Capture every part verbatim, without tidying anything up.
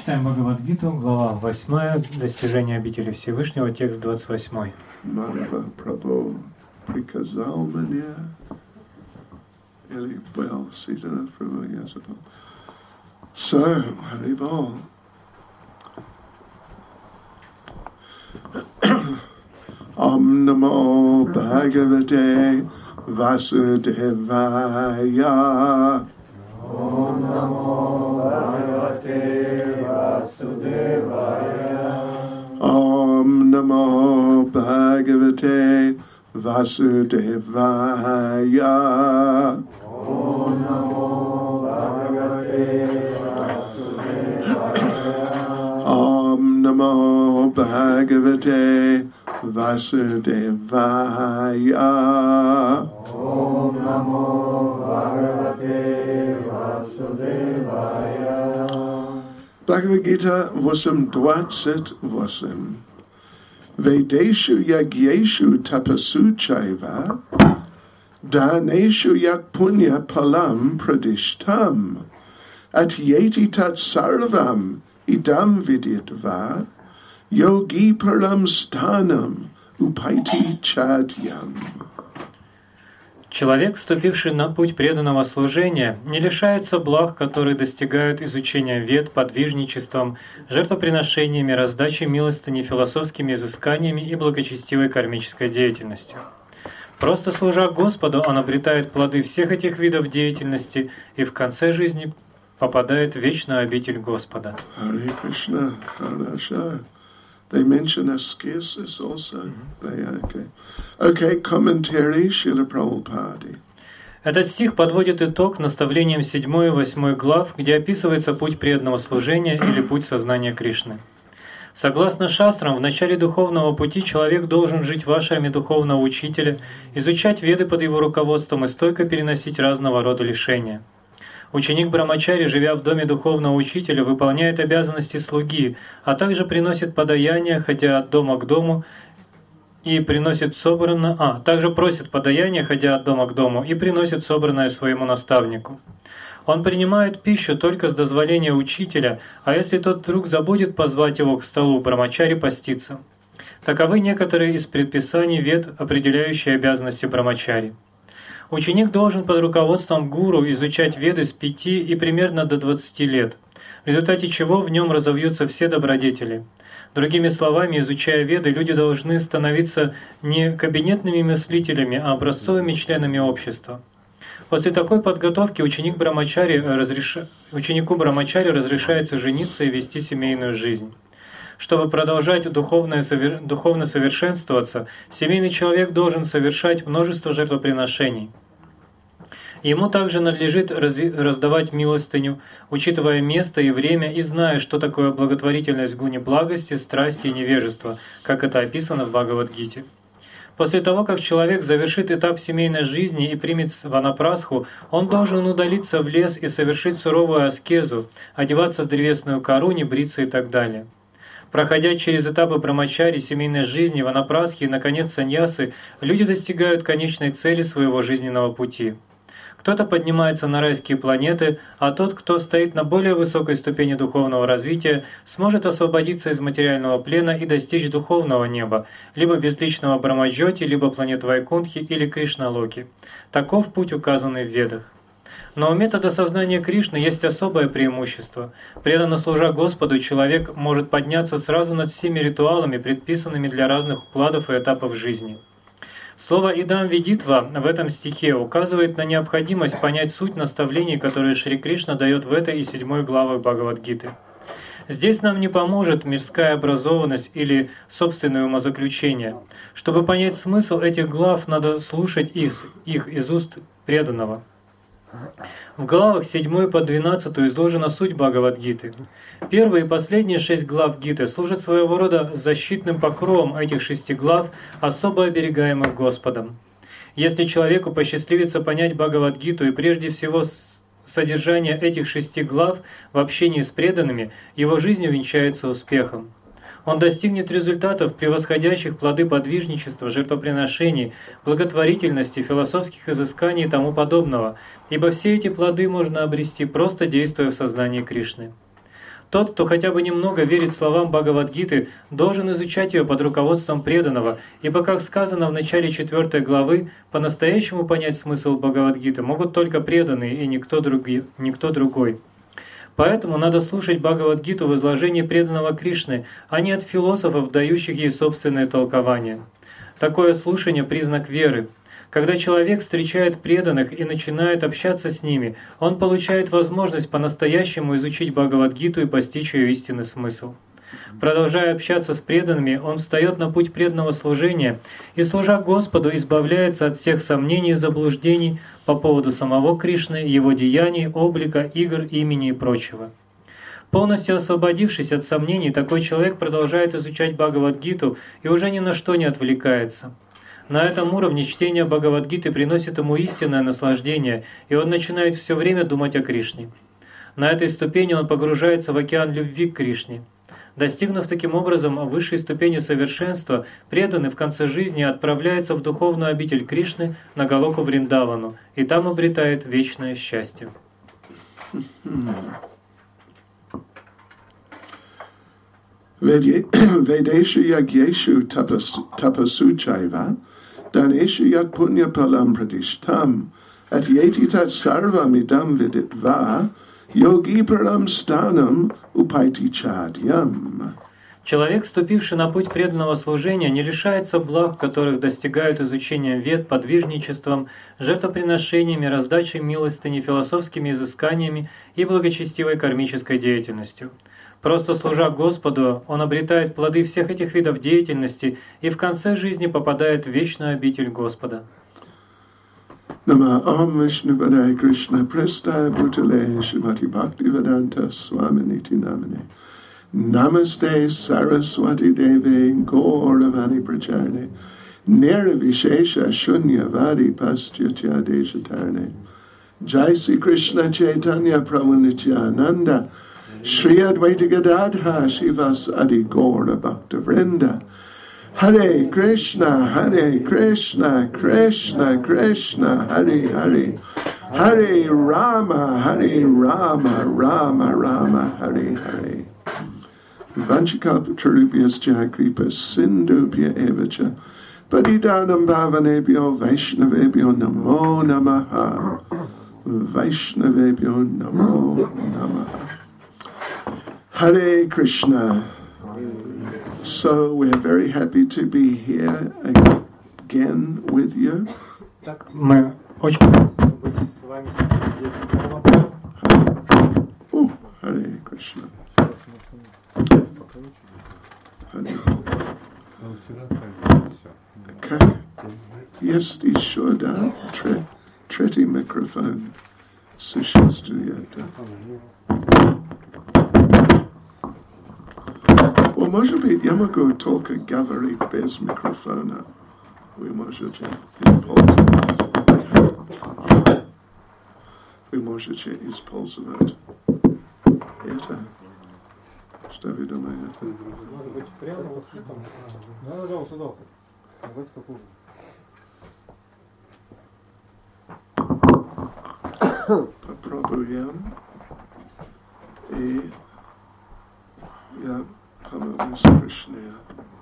Читаем Бхагавад-гиту, глава восьмая, достижение обители Всевышнего, текст двадцать восьмой. Мадхава Прабhu приказал мне, или, well, Сиданат Прабhu, я забыл. So, Haribol. Om Namo Bhagavate Vasudevaya. Om Namo Bhagavate Vasudevaya. Om Namo Bhagavate Vasudevaya. Om Namo Bhagavate Vasudevaya. Om Namo Bhagavate Vasudevaya. Om Namo Bhagavate Vasudevaya. Bhagavad Gita восемь двадцать восемь. Vedeshu yagyeshu tapasu chaiva daneshu yak punya palam pradishtam atyeti tat sarvam idam viditva yogi param stanam upaiti chadyam. Человек, вступивший на путь преданного служения, не лишается благ, которые достигают изучения вед, подвижничеством, жертвоприношениями, раздачей милостыни, философскими изысканиями и благочестивой кармической деятельностью. Просто служа Господу, он обретает плоды всех этих видов деятельности и в конце жизни попадает в вечную обитель Господа. Hare Krishna, Hare They mention ascesis also. Mm-hmm. They, okay. Okay, commentary, Srila Prabhupada. Этот стих подводит итог наставлениям седьмой и восьмой глав, где описывается путь преданного служения или путь сознания Кришны. Согласно шастрам, в начале духовного пути человек должен жить в ашраме духовного учителя, изучать веды под его руководством и стойко переносить разного рода лишения. Ученик Брамачари, живя в доме духовного учителя, выполняет обязанности слуги, а также приносит подаяние, ходя от дома к дому, и приносит собранное, а также просит подаяние, ходя от дома к дому, и приносит собранное своему наставнику. Он принимает пищу только с дозволения учителя, а если тот вдруг забудет позвать его к столу, Брамачари постится. Таковы некоторые из предписаний вед, определяющие обязанности Брамачари. Ученик должен под руководством гуру изучать веды с пяти и примерно до двадцати лет, в результате чего в нем разовьются все добродетели. Другими словами, изучая веды, люди должны становиться не кабинетными мыслителями, а образцовыми членами общества. После такой подготовки ученик Брамачари разреш... ученику Брамачари разрешается жениться и вести семейную жизнь. Чтобы продолжать духовное совер... духовно совершенствоваться, семейный человек должен совершать множество жертвоприношений. Ему также надлежит раз... раздавать милостыню, учитывая место и время и зная, что такое благотворительность в гуне благости, страсти и невежества, как это описано в Бхагавад-гите. После того, как человек завершит этап семейной жизни и примет ванапрасху, он должен удалиться в лес и совершить суровую аскезу, одеваться в древесную кору, не бриться и так далее. Проходя через этапы брамачари, семейной жизни, ванапрасхи и, наконец, саньясы, люди достигают конечной цели своего жизненного пути. Кто-то поднимается на райские планеты, а тот, кто стоит на более высокой ступени духовного развития, сможет освободиться из материального плена и достичь духовного неба, либо безличного Брамаджоти, либо планет Вайкунтхи или Кришналоки. Таков путь, указанный в Ведах. Но у метода сознания Кришны есть особое преимущество. Преданно служа Господу, человек может подняться сразу над всеми ритуалами, предписанными для разных укладов и этапов жизни. Слово «идам видитва» в этом стихе указывает на необходимость понять суть наставлений, которые Шри Кришна дает в этой и седьмой главах Бхагавад-гиты. Здесь нам не поможет мирская образованность или собственное умозаключение. Чтобы понять смысл этих глав, надо слушать их, их из уст преданного. В главах седьмой по двенадцатую изложена суть Бхагавад-гиты. Первые и последние шесть глав Гиты служат своего рода защитным покровом этих шести глав, особо оберегаемых Господом. Если человеку посчастливится понять Бхагавад-гиту и прежде всего содержание этих шести глав в общении с преданными, его жизнь увенчается успехом. Он достигнет результатов, превосходящих плоды подвижничества, жертвоприношений, благотворительности, философских изысканий и тому подобного, ибо все эти плоды можно обрести, просто действуя в сознании Кришны. Тот, кто хотя бы немного верит словам Бхагавад-гиты, должен изучать ее под руководством преданного, ибо, как сказано в начале четвертой главы, по-настоящему понять смысл Бхагавад-гиты могут только преданные и никто, други, никто другой. Поэтому надо слушать Бхагавад-гиту в изложении преданного Кришны, а не от философов, дающих ей собственное толкование. Такое слушание – признак веры. Когда человек встречает преданных и начинает общаться с ними, он получает возможность по-настоящему изучить Бхагавад-гиту и постичь ее истинный смысл. Продолжая общаться с преданными, он встает на путь преданного служения и, служа Господу, избавляется от всех сомнений и заблуждений по поводу самого Кришны, его деяний, облика, игр, имени и прочего. Полностью освободившись от сомнений, такой человек продолжает изучать Бхагавад-гиту и уже ни на что не отвлекается. На этом уровне чтение Бхагавад-гиты приносит ему истинное наслаждение, и он начинает все время думать о Кришне. На этой ступени он погружается в океан любви к Кришне. Достигнув таким образом высшей ступени совершенства, преданный в конце жизни отправляется в духовную обитель Кришны на Галоку Вриндавану, и там обретает вечное счастье. Vedeshu yagyeshu tapasu chaiva daneshu yat punya palam pradishtam at yeti tat sarvam idam viditva yogi param stanam upaiti chadyam. Человек, ступивший на путь преданного служения, не лишается благ, которых достигают изучением вед, подвижничеством, жертвоприношениями, раздачей милостыни, философскими изысканиями и благочестивой кармической деятельностью. Просто служа Господу, он обретает плоды всех этих видов деятельности и в конце жизни попадает в вечную обитель Господа. Nama Om Vishnu Padaya Krishna Prestaya Bhutale Shrimati Bhaktivedanta Swaminiti Namane Namaste Saraswati Deve Gauravani Pracharne Nirvishesha Shunyavadi Paschatya Deshatarne Jai Sri Krishna Chaitanya Prabhu Nityananda Shri Advaita Gadadha Shivas Adi Gaura Bhakta Vrinda Hare Krishna, Hare Krishna, Krishna Krishna, Hare Hare Hare Rama, Hare Rama, Rama Rama, Hare Hare Vanchikalpatarubhyascha Kripa Sindhubhya Evacha Padidanam Bhavanebhyo Vaishnavebhyo Namo Namaha Vaishnavebhyo Namo Namaha. Hare Krishna. So we're very happy to be here again with you. Мы очень рады быть с вами здесь снова. Oh, Hare Krishna. Hare. Okay. Yes, еще, да? Третий микрофон. Существует. Может быть, я могу только говорить без микрофона. Вы можете использовать. Вы можете использовать это. Что вы думаете? Надо быть прямо вот там. Да, да, сюда. Давайте попробуем. Попробуем. И я помогу с Кришной.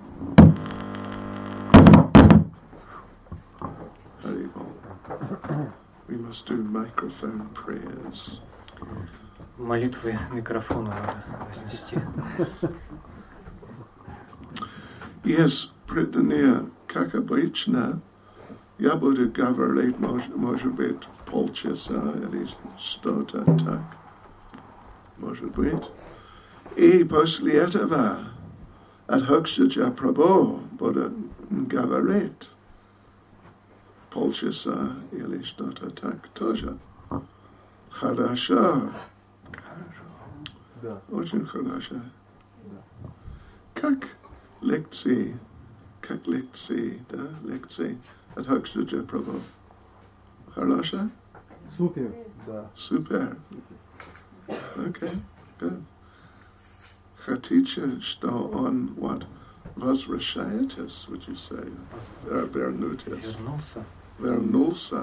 We must do microphone prayers. Молитвы микрофону надо вознести. Yes, преданные, как обычно, я буду говорить, может быть, полчаса или что-то так. Может быть. И после этого от Хакшаджа Прабху буду говорить полчаса или что-то так тоже. Хорошо. Да. Очень хорошо. Да. Как лекции, как лекции, да, лекции от Хакшаджа Прабху. Хорошо? Супер. Да. Супер. Окей, good. Хотите, что он вот возвращаетесь, would you say? Вер, вернутесь. Вернулся. Вернулся.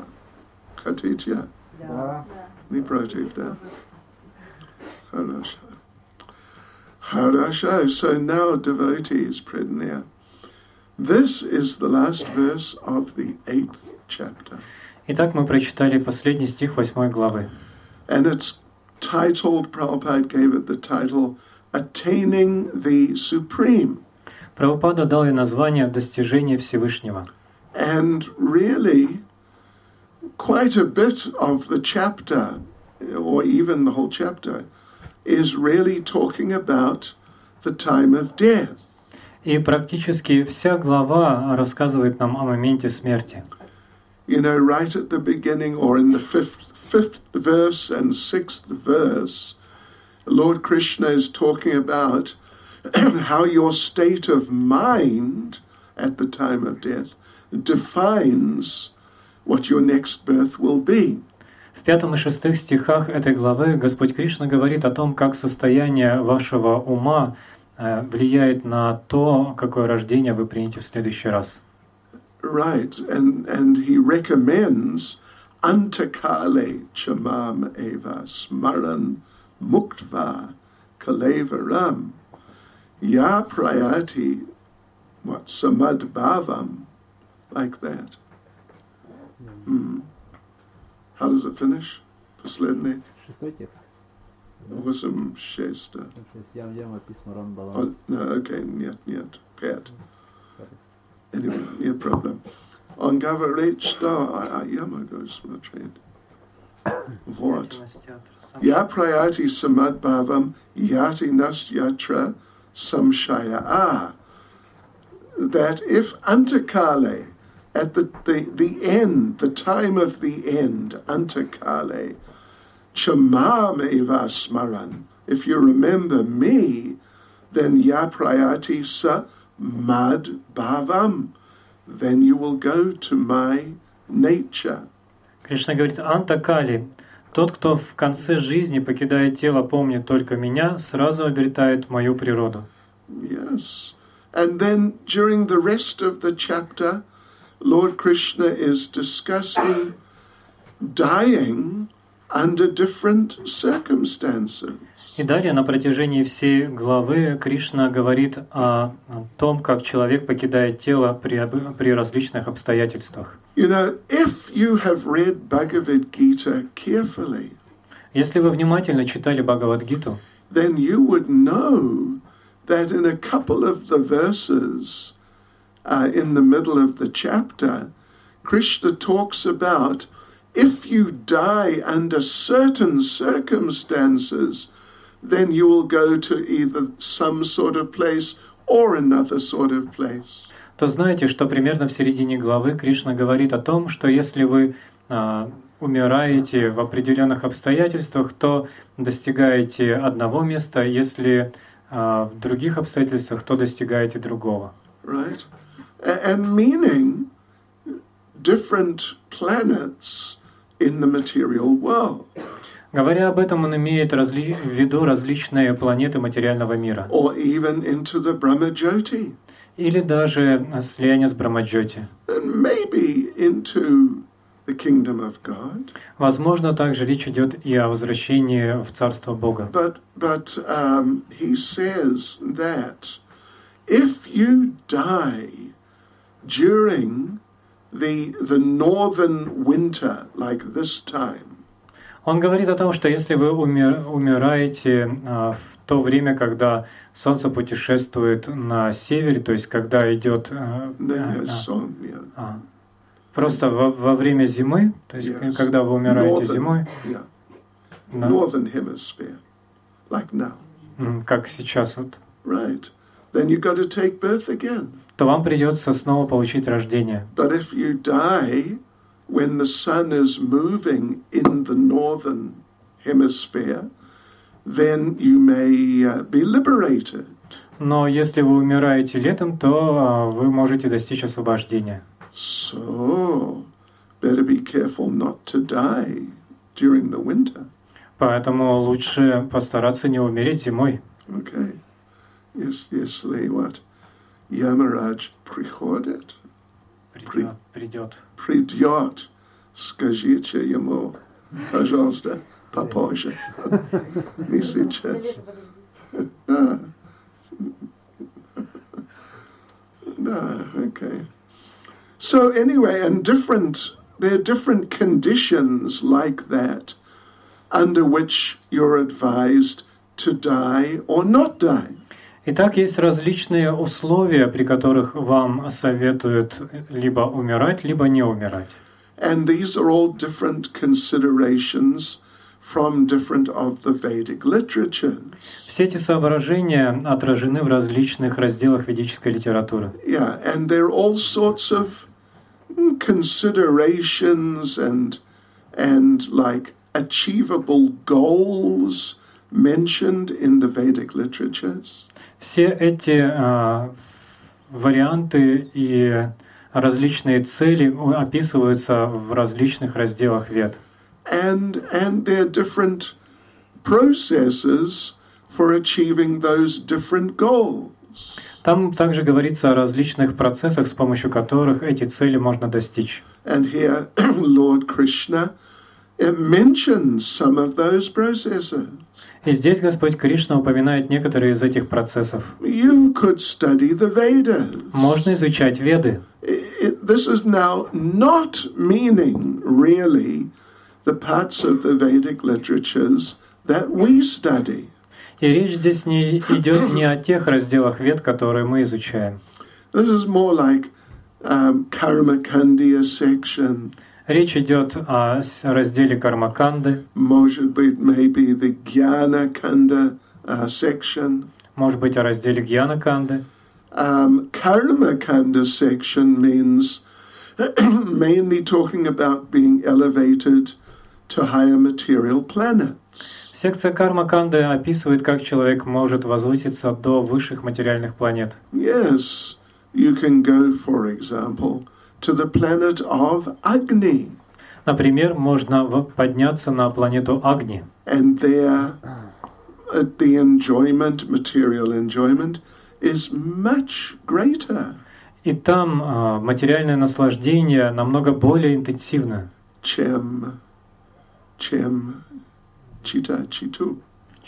Хотите? Да. Не против, да? Хорошо. Хорошо. So now, devotees, Pridnear, this is the last verse of the eighth chapter. Итак, мы прочитали последний стих восьмой главы. And it's titled, Prabhupada gave it the title, Attaining the Supreme. Прабхупада дал ей название «Достижение Всевышнего». And really, quite a bit of the chapter, or even the whole chapter, is really talking about the time of death. И практически вся глава рассказывает нам о моменте смерти. You know, right at the beginning, or in the fifth, fifth verse and sixth verse, Lord Krishna is talking about how your state of mind at the time of death defines what your next birth will be. В пятом и шестых стихах этой главы Господь Кришна говорит о том, как состояние вашего ума влияет на то, какое рождение вы примете в следующий раз. Right, and and he recommends antakale chamam eva smaran muktva kalevaram ya prayati what samad bhavam, like that. Hmm. How does it finish? Последний. Шестой текст. Восемь шеста. Ям яма писмаран балам. Oh, no, okay, нет, нет, пять. Anyway, no problem. On говорит, что яма смотрит. Вот. Я праяти самадбавам яти нас ятра samshaya. That if antakale, at the, the, the end, the time of the end, antakale, chamam eva smaran, if you remember me, then ya prayati sa mad bhavam, then you will go to my nature. Кришна говорит, Антакали, тот, кто в конце жизни, покидая тело, помнит только меня, сразу обретает мою природу. Yes. And then during the rest of the chapter, Lord Krishna is discussing dying under different circumstances. И далее на протяжении всей главы Кришна говорит о том, как человек покидает тело при, при различных обстоятельствах. You know, if you have read Bhagavad Gita carefully, если вы внимательно читали Бхагавад-гиту, then you would know that in a couple of the verses uh, in the middle of the chapter, Krishna talks about if you die under certain circumstances, then you will go to either some sort of place or another sort of place. То знаете, что примерно в середине главы Кришна говорит о том, что если вы а, умираете в определенных обстоятельствах, то достигаете одного места, если а, в других обстоятельствах, то достигаете другого. Right? And meaning different planets in the material world. Говоря об этом, он имеет разли... в виду различные планеты материального мира. Or even into the Brahmajyoti. Или даже слияние с Брамаджоти. And maybe into the kingdom of God. Возможно, также речь идет и о возвращении в Царство Бога. But, but um, he says that if you die during the, the northern winter, like this time, он говорит о том, что если вы умер, умираете а, в то время, когда Солнце путешествует на севере, то есть когда идет а, а, а, просто во, во время зимы, то есть yes. когда вы умираете northern, зимой, yeah. на, northern hemisphere, like now. Как сейчас вот. Right. Then you got to take birth again. То вам придется снова получить рождение. But if you die when the sun is moving in the northern hemisphere, then you may uh, be liberated. Но если вы умираете летом, то uh, вы можете достичь освобождения. So, better be careful not to die during the winter. Поэтому лучше постараться не умереть зимой. Okay. Yes, если what? Yamaraj приходит? Придет. Придет. Придет. Скажите ему, пожалуйста, попозже. Не сейчас. No, okay. So anyway, and different, there are different conditions like that under which you're advised to die or not die. Итак, есть различные условия, при которых вам советуют либо умирать, либо не умирать. And these are all different considerations from different of the Vedic literatures. Все эти соображения отражены в различных разделах ведической литературы. Yeah, and there are all sorts of considerations and and like achievable goals mentioned in the Vedic literatures. Все эти uh, варианты и различные цели описываются в различных разделах Вед. And and there are different processes for achieving those different goals. Там также говорится о различных процессах, с помощью которых эти цели можно достичь. And here Lord Krishna mentions some of those processes. И здесь Господь Кришна упоминает некоторые из этих процессов. You could study the Vedas. Можно изучать Веды. It, this is now not meaning really the parts of the Vedic literatures that we study. И речь здесь не идет не о тех разделах Вед, которые мы изучаем. This is more like um, Karmakandya section. Речь идет о разделе Кармаканды. Может быть, maybe the Jnana-kanda uh, section. Может быть, о разделе Гьяна-канды. Um, Karmakanda section means mainly talking about being elevated to higher material planets. Секция Карма-канды описывает, как человек может возвыситься до высших материальных планет. Yes, you can go, for example, to the planet of Agni. Например, можно подняться на планету Агни. And there, uh, the enjoyment, material enjoyment, is much greater. И там uh, материальное наслаждение намного более интенсивно. Чем, чем, chita, chitu,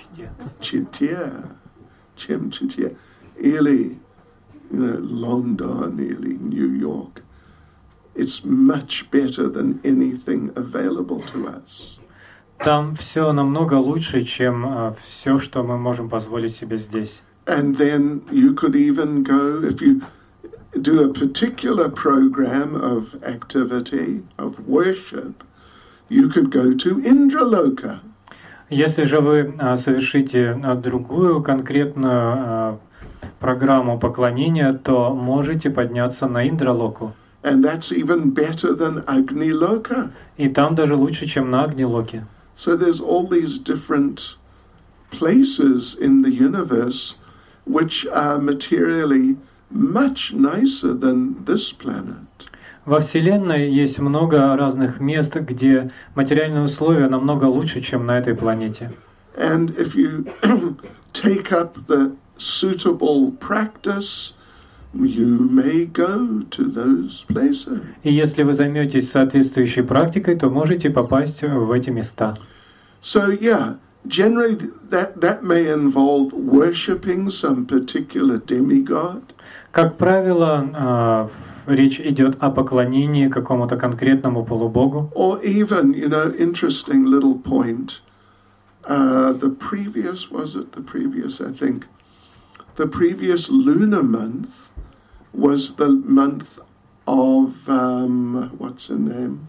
chitya, чем, chitya, или, you know, London, или New York. It's much better than anything available to us. Там все намного лучше, чем uh, все, что мы можем позволить себе здесь. And then you could even go, if you do a particular program of activity, of worship, you could go to Indraloka. Если же вы uh, совершите uh, другую конкретную uh, программу поклонения, то можете подняться на Индралоку. And that's even better than Agni Loka. И там даже лучше, чем на Агни-локе. So there's all these different places in the universe which are materially much nicer than this planet. Во Вселенной есть много разных мест, где материальные условия намного лучше, чем на этой планете. And if you take up the suitable practice, you may go to those places. И если вы займетесь соответствующей практикой, то можете попасть в эти места. So yeah, generally that, that may involve worshipping some particular demigod. Как правило, речь идет о поклонении какому-то конкретному полубогу. Or even, you know, interesting little point. Uh, the previous, was it the previous, I think, the previous lunar month was the month of, um, what's her name?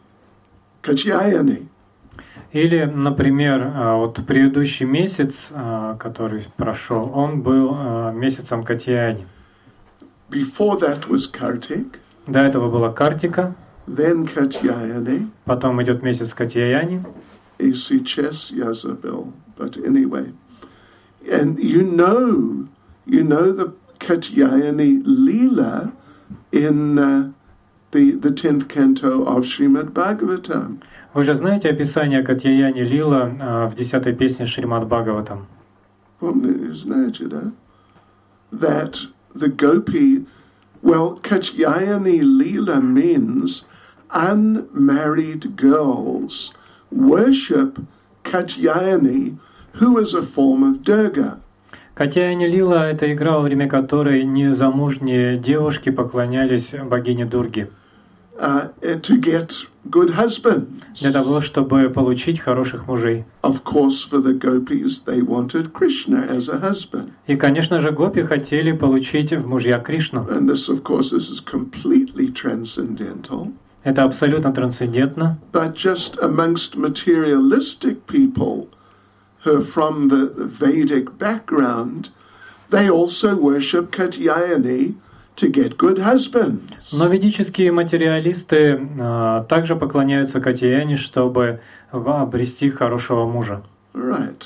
Katyayani. Или, например, вот предыдущий месяц, который прошел, он был месяцем Катьяяни. Before that was Kartik. До этого была Картика. Then Katyayani. Потом идет месяц Катьяяни. И сейчас Yazabel. But anyway. And you know, you know the Katyayani Leela in uh, the, the tenth canto of Srimad Bhagavatam. Вы же знаете описание Катьяяни Лила в десятой песне Шримад Бхагаватам? Знаете, да? That the gopi, well, Katyayani Leela means unmarried girls worship Katyayani, who is a form of Durga. Катьяни Лила – это игра, во время которой незамужние девушки поклонялись богине Дурги. Uh, to get good husbands. Для того, чтобы получить хороших мужей. Of course, for the gopis, they wanted Krishna as a husband. И, конечно же, гопи хотели получить в мужья Кришну. And this, of course, this is completely transcendental. Это абсолютно трансцендентно. But just amongst materialistic people who are from the Vedic background, they also worship Katyayani to get good husbands. Но ведические материалисты а, также поклоняются Катьяяне, чтобы обрести хорошего мужа. Right.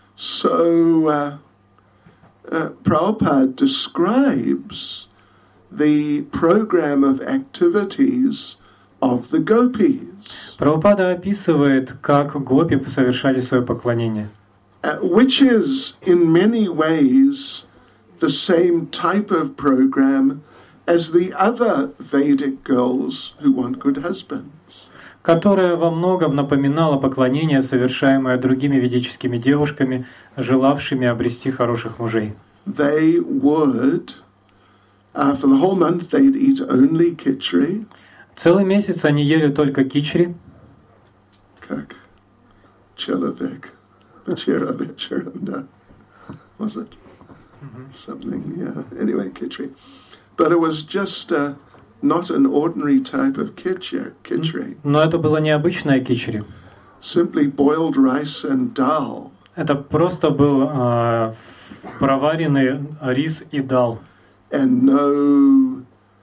So, uh, uh, Prabhupada describes the program of activities of the gopis. Прабхупада описывает, как гопи совершали свое поклонение. Uh, which is, in many ways, the same type of program as the other Vedic girls who want good husbands. Которое во многом напоминало поклонение, совершаемое другими ведическими девушками, желавшими обрести хороших мужей. They would, uh, for the whole month, they'd eat only khichdi. Целый месяц они ели только кичри. Как? Человек. Человек. Was it? Mm-hmm. Something, yeah. Anyway, khichdi. But it was just uh, not an ordinary type of khichdi. Но это было необычное кичри. Simply boiled rice and dal. Это просто был э, проваренный рис и дал. And no,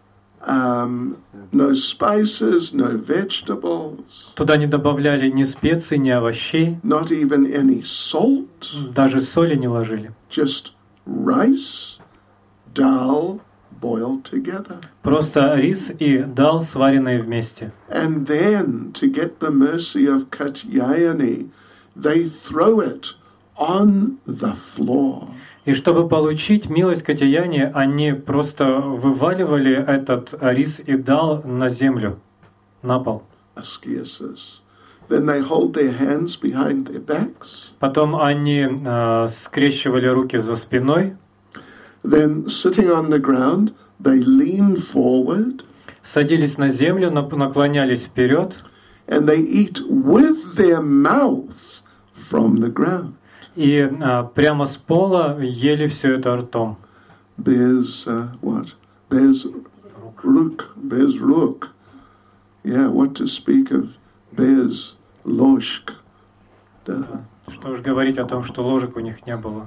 um, no spices, no vegetables. Туда не добавляли ни специй, ни овощей. Not even any salt. Даже соли не ложили. Just rice, dal, boiled together. Просто рис и дал, сваренные вместе. And then, to get the mercy of Katyayani, they throw it on the floor. И чтобы получить милость Катьяяни, они просто вываливали этот рис и дал на землю, на пол. Ascesis. Then they hold their hands behind their backs. Потом они э, скрещивали руки за спиной. Then, sitting on the ground, they lean forward. Садились на землю, наклонялись вперед. And they eat with their mouth from the ground. И а, прямо с пола ели все это ртом. Без uh, what? Без рук. Без рук. Yeah, what to speak of без ложек. Да. Что уж говорить о том, что ложек у них не было.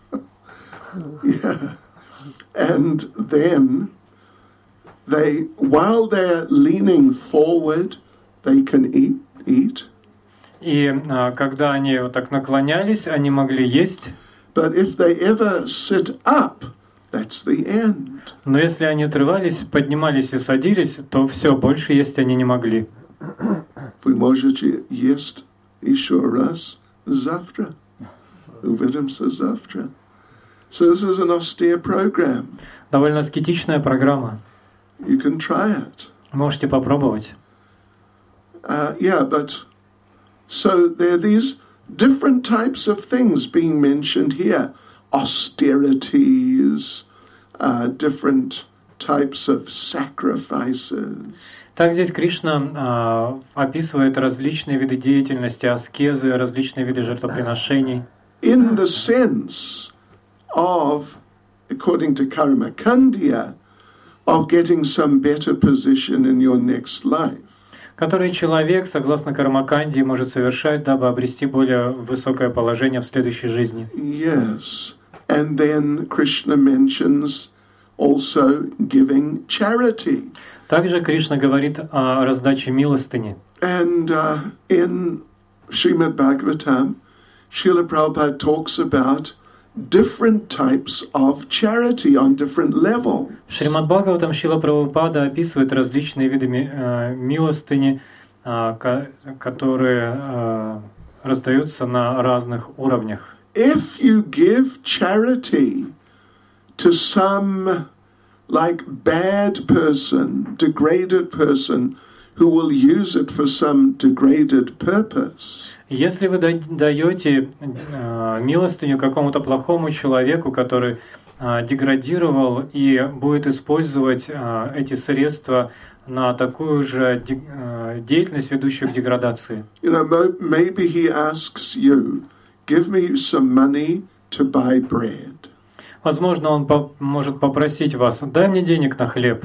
Yeah. And then they, while they're leaning forward, they can eat, eat. И а, когда они вот так наклонялись, они могли есть. But if they ever sit up, that's the end. Но если они отрывались, поднимались и садились, то все, больше есть они не могли. Вы можете есть еще раз завтра. Увидимся завтра. So this is an austere program. Довольно аскетичная программа. You can try it. Можете попробовать. Uh, yeah, but so there are these different types of things being mentioned here. Austerities, uh, different types of sacrifices. Так здесь Кришна а, описывает различные виды деятельности, аскезы, различные виды жертвоприношений. In the sense of, according to Karma Kandya, of getting some better position in your next life. Который человек, согласно Кармаканде, может совершать, дабы обрести более высокое положение в следующей жизни. Yes. And then Krishna mentions also giving charity. Также Кришна говорит о раздаче милостыни. And uh, in Srimad Bhagavatam, Srila Prabhupada talks about different types of charity on different levels. В Шримад Бхагаватам Шрила Прабхупада описывает различные виды э, милостыни, э, ко- которые э, раздаются на разных уровнях. If you give charity to some like bad person, degraded person, who will use it for some degraded purpose. Если вы даете э, милостыню какому-то плохому человеку, который э, деградировал и будет использовать э, эти средства на такую же де, э, деятельность, ведущую к деградации. You know, maybe he asks you, give me some money to buy bread. Возможно, он по- может попросить вас, дай мне денег на хлеб.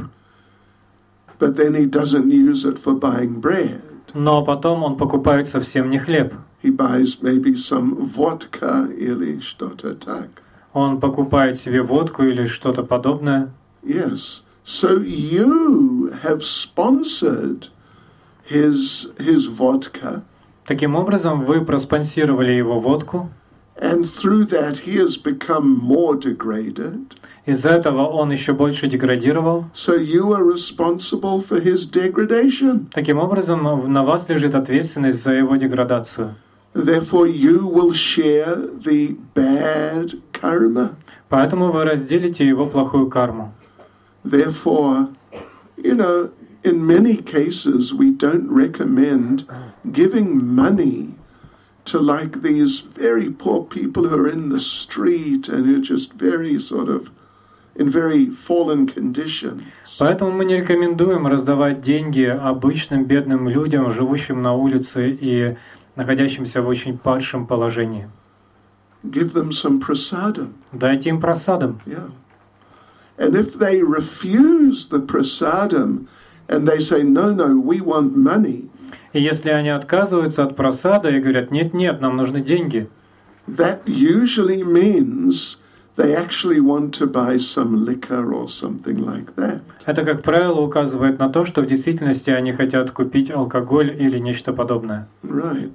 But then he doesn't use it for buying bread. Но потом он покупает совсем не хлеб. He buys maybe some vodka или что-то так. Он покупает себе водку или что-то подобное. Yes. So you have sponsored his his vodka. Таким образом, вы проспонсировали его водку. And through that he has become more degraded. Из-за этого он еще больше деградировал. So you are responsible for his degradation. Таким образом, на вас лежит ответственность за его деградацию. Therefore you will share the bad karma. Поэтому вы разделите его плохую карму. Therefore, you know, in many cases we don't recommend giving money to like these very poor people who are in the street and who are just very sort of in very fallen conditions. Поэтому мы не рекомендуем раздавать деньги обычным бедным людям, живущим на улице и находящимся в очень падшем положении. Give them some prasadam. Дайте им просадам. Yeah. And if they refuse the prasadam and they say, no, no, we want money, И если они отказываются от просада и говорят, нет-нет, нам нужны деньги, that usually means they actually want to buy some liquor or something like that. это, как правило, указывает на то, что в действительности они хотят купить алкоголь или нечто подобное. Right.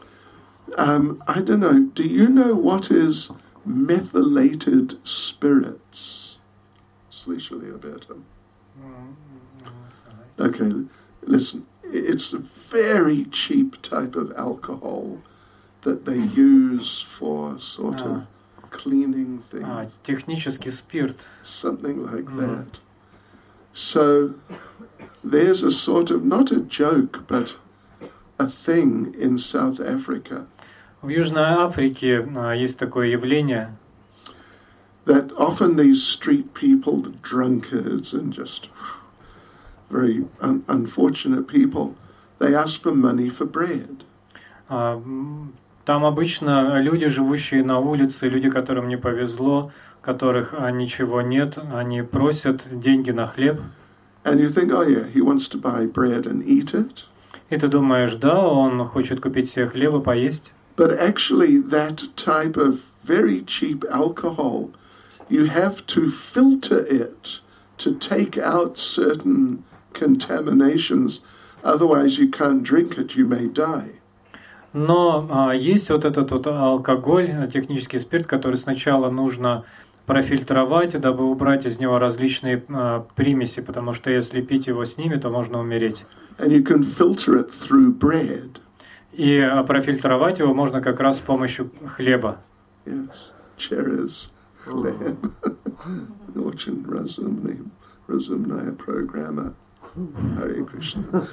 Um, I don't know, do you know what is methylated spirits? Слышали об этом? Okay, listen. It's a very cheap type of alcohol that they use for sort of cleaning things. А, технический спирт. Something like Mm. that. So there's a sort of, not a joke, but a thing in South Africa. В Южной Африке а, есть такое явление, That often these street people, the drunkards and just very un- unfortunate people, they ask for money for bread. а, м, там обычно люди, живущие на улице, люди, которым не повезло, которых а, ничего нет, они просят деньги на хлеб. And you think, oh yeah, he wants to buy bread and eat it. И ты думаешь, да, он хочет купить себе хлеб и поесть. But actually that type of very cheap alcohol, you have to filter it to take out certain contaminations, otherwise you can't drink it, you may die. Но а, есть вот этот вот алкоголь, технический спирт, который сначала нужно профильтровать, дабы убрать из него различные а, примеси, потому что если пить его с ними, то можно умереть. And you can filter it through bread. И а, профильтровать его можно как раз с помощью хлеба. Yes, через хлеб. Очень разумный, разумная программа. Hare Krishna.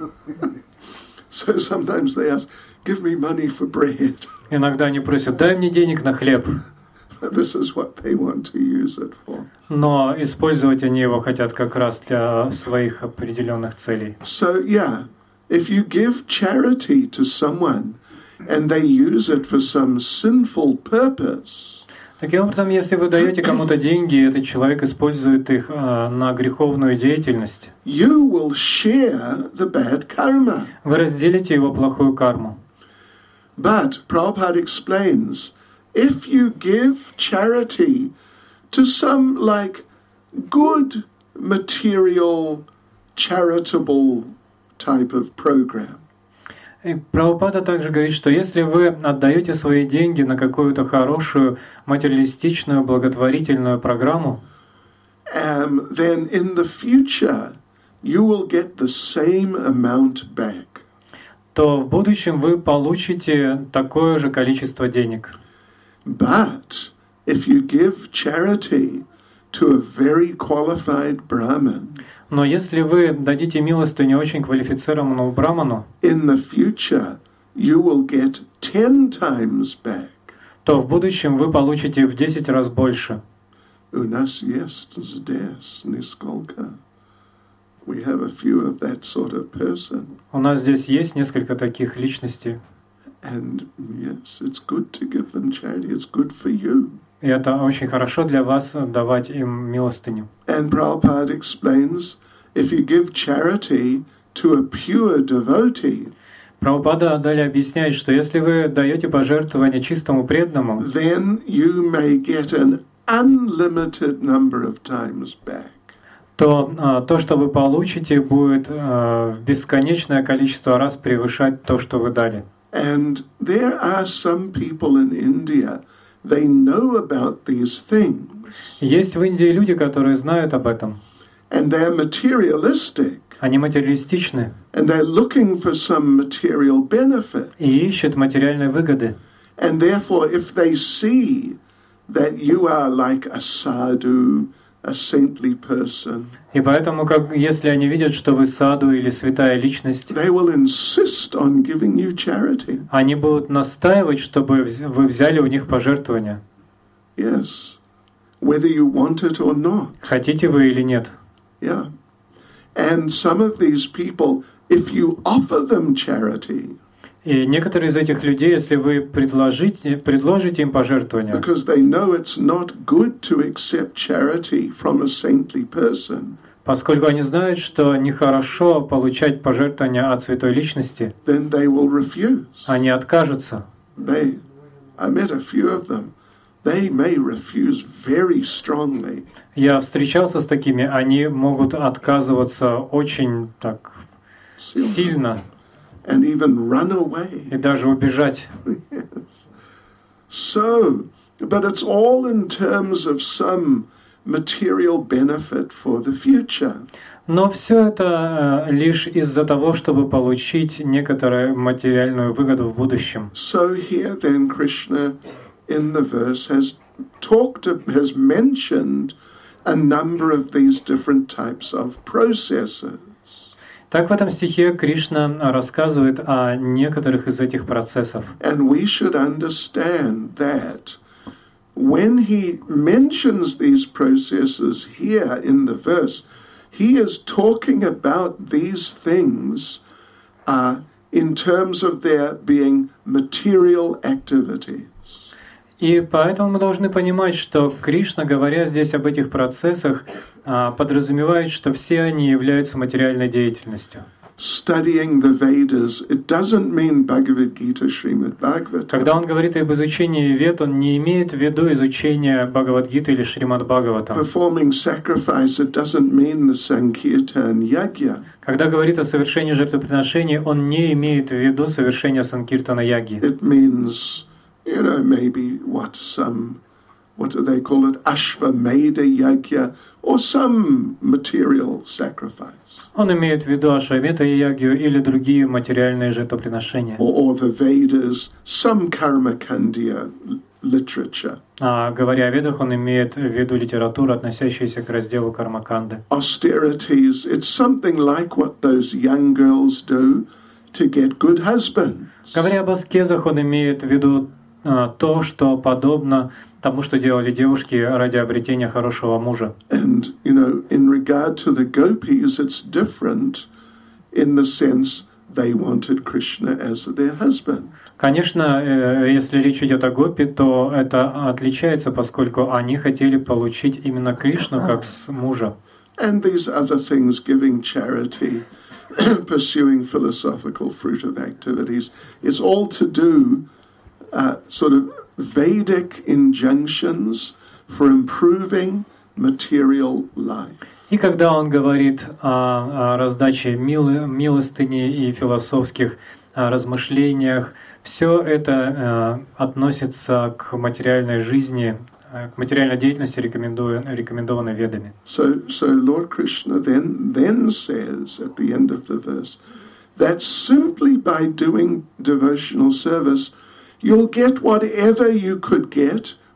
So sometimes they ask, give me money for bread. Иногда они просят, дай мне денег на хлеб. This is what they want to use it for. Но использовать они его хотят как раз для своих определенных целей. So yeah, if you give charity to someone and they use it for some sinful purpose, Таким образом, если вы даете кому-то деньги, и этот человек использует их а, на греховную деятельность, you will share the bad karma. вы разделите его плохую карму. But Prabhupada explains, if you give charity to some like good material charitable type of program, И Прабхупада также говорит, что если вы отдаете свои деньги на какую-то хорошую материалистичную благотворительную программу, um, then in the future you will get the same amount back. то в будущем вы получите такое же количество денег. But if you give charity to a very qualified Brahmin, Но если вы дадите милостыню очень квалифицированному браману, in the future you will get ten times back. то в будущем вы получите в десять раз больше. У нас есть здесь нисколько. We have a few of that sort of person. У нас здесь есть несколько таких личностей. And yes, it's good to give them charity. It's good for you. И это очень хорошо для вас давать им милостыню. And Prabhupada explains, if you give charity to a pure devotee, Прабхупада далее объясняет, что если вы даете пожертвование чистому преданному, then you may get an unlimited number of times back. то а, то, что вы получите, будет а, в бесконечное количество раз превышать то, что вы дали. And there are some people in India, they know about these things. Есть в Индии люди, которые знают об этом. And they're materialistic. Они материалистичны And they're looking for some material benefit. и ищут материальные выгоды. And therefore, if they see that you are like a sadhu, a saintly person, И поэтому, как, если они видят, что вы саду или святая личность, they will insist on giving you charity. они будут настаивать, чтобы вз- вы взяли у них пожертвования. Yes, whether you want it or not. Хотите вы или нет. Yeah. And some of these people, if you offer them charity, И некоторые из этих людей, если вы предложите, предложите им пожертвования, because they know it's not good to accept charity from a saintly person, поскольку они знают, что нехорошо получать пожертвования от святой личности, then they will refuse. они откажутся. They, I met a few of them. They may refuse very strongly. Я встречался с такими, они могут отказываться очень так сильно And even run away. и даже убежать. Yes. So, but it's all in terms of some material benefit for the future. Но все это э, лишь из-за того, чтобы получить некоторую материальную выгоду в будущем. So here then Krishna in the verse has talked, has mentioned a number of these different types of processes. Так в этом стихе Кришна рассказывает о некоторых из этих процессов. And we should understand that when he mentions these processes here in the verse, he is talking about these things uh, in terms of their being material activities. И поэтому мы должны понимать, что Кришна, говоря здесь об этих процессах, подразумевает, что все они являются материальной деятельностью. Studying the Vedas, it doesn't mean Bhagavad Gita, Srimad Bhagavatam. Когда он говорит об изучении Вед, он не имеет в виду изучение Бхагавад-гиты или Шримад Бхагаватам. Performing sacrifice, it doesn't mean the Sankirtan Yajna. Когда говорит о совершении жертвоприношений, он не имеет в виду совершение Санкиртана Яги. It means, you know, maybe what some, what do they call it, Ashvamedha Yajna, or some material sacrifice. Он имеет в виду Ашвамедха Ягью или другие материальные жертвоприношения. Or, or the Vedas, some Karma Kandya literature. А говоря о Ведах, он имеет в виду литературу, относящуюся к разделу Кармаканды. Austerities, it's something like what those young girls do to get good husbands. Говоря об аскезах, он имеет в виду а, то, что подобно тому, что делали девушки ради обретения хорошего мужа. And, you know, in regard to the gopis, it's different in the sense they wanted Krishna as their husband. Конечно, если речь идет о гопи, то это отличается, поскольку они хотели получить именно Кришну как мужа. And these other things, giving charity, pursuing philosophical fruitive activities, it's all to do uh, sort of Vedic injunctions for improving material life. И когда он говорит о, о раздаче милы, милостыни и философских о размышлениях, все это э, относится к материальной жизни, э, к материальной деятельности, рекомендованной Ведами. So, so Lord Krishna then, then says at the end of the verse that simply by doing devotional service, you'll get whatever you could get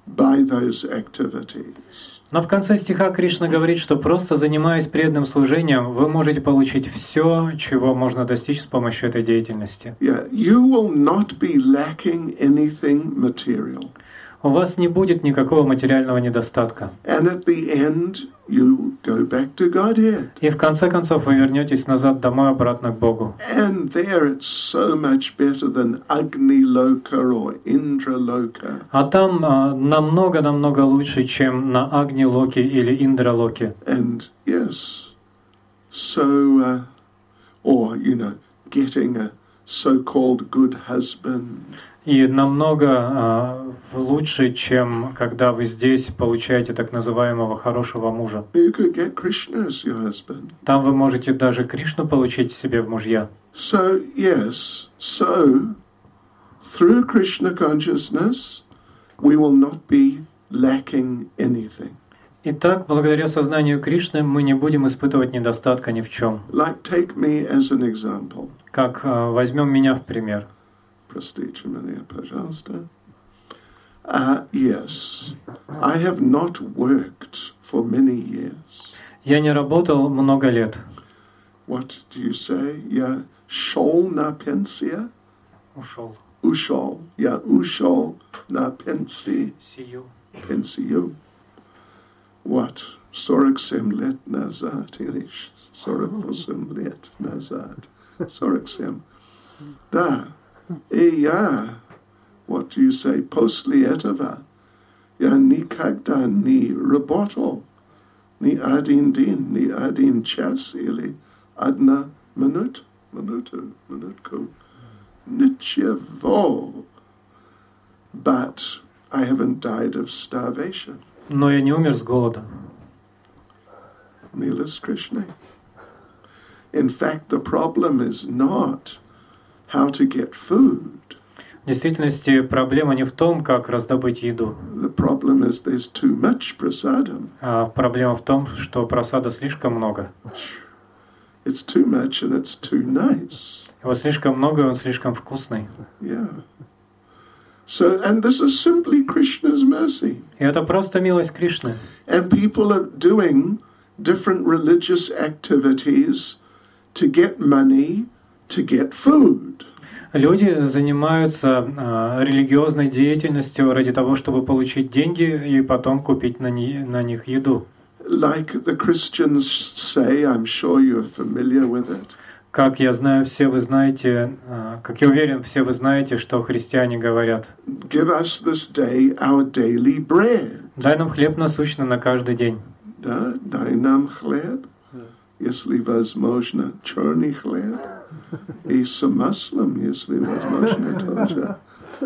by those activities. Но в конце стиха Кришна говорит, что просто занимаясь преданным служением, вы можете получить все, чего можно достичь с помощью этой деятельности. Yeah, you will not be lacking anything material. У вас не будет никакого материального недостатка. And at the end, you go back to Godhead. И в конце концов вы вернетесь назад домой, обратно к Богу. And there it's so much better than Agni Loka or Indra Loka. А там а, намного-намного лучше, чем на Агни-локе или Индра-локе. And yes, so, uh, or, you know, getting a so-called good husband. И намного а, лучше, чем когда вы здесь получаете так называемого хорошего мужа. You could get Krishna as your husband. Там вы можете даже Кришну получить себе в мужья. So, yes, so, through Krishna consciousness, we will not be lacking anything. Итак, благодаря сознанию Кришны мы не будем испытывать недостатка ни в чем. Like, take me as an example. Как а, возьмем меня в пример. Простите меня, пожалуйста. Uh, yes, I have not worked for many years. Я не работал много лет. What do you say? Я шел на пенсию? Ушел. Ушел. Я ушел на пенсию. Сию. Пенсию. What? сорок семь лет назад или сорок восемь лет назад? сорок семь. Да. И я, what do you say, после этого я никогда не работал ни один день, ни один час или одна минута, минуту, минутку, ничего. But I haven't died of starvation. Но я не умер с голода. Milas Krishna. In fact, the problem is not how to get food. В действительности проблема не в том, как раздобыть еду. The problem is there's too much prasadam. А проблема в том, что просада слишком много. It's too much and it's too nice. Его слишком много, и он слишком вкусный. Yeah. So, and this is simply Krishna's mercy. И это просто милость Кришны. And people are doing different religious activities to get money, to get food. Люди занимаются э, религиозной деятельностью ради того, чтобы получить деньги и потом купить на, ни, на них еду. Like the Christians say, I'm sure you're familiar with it. Как я знаю, все вы знаете, э, как я уверен, все вы знаете, что христиане говорят. Give us this day our daily bread. Дай нам хлеб насущный на каждый день. Да, дай нам хлеб, если возможно, черный хлеб, и с маслом, если возможно, тоже.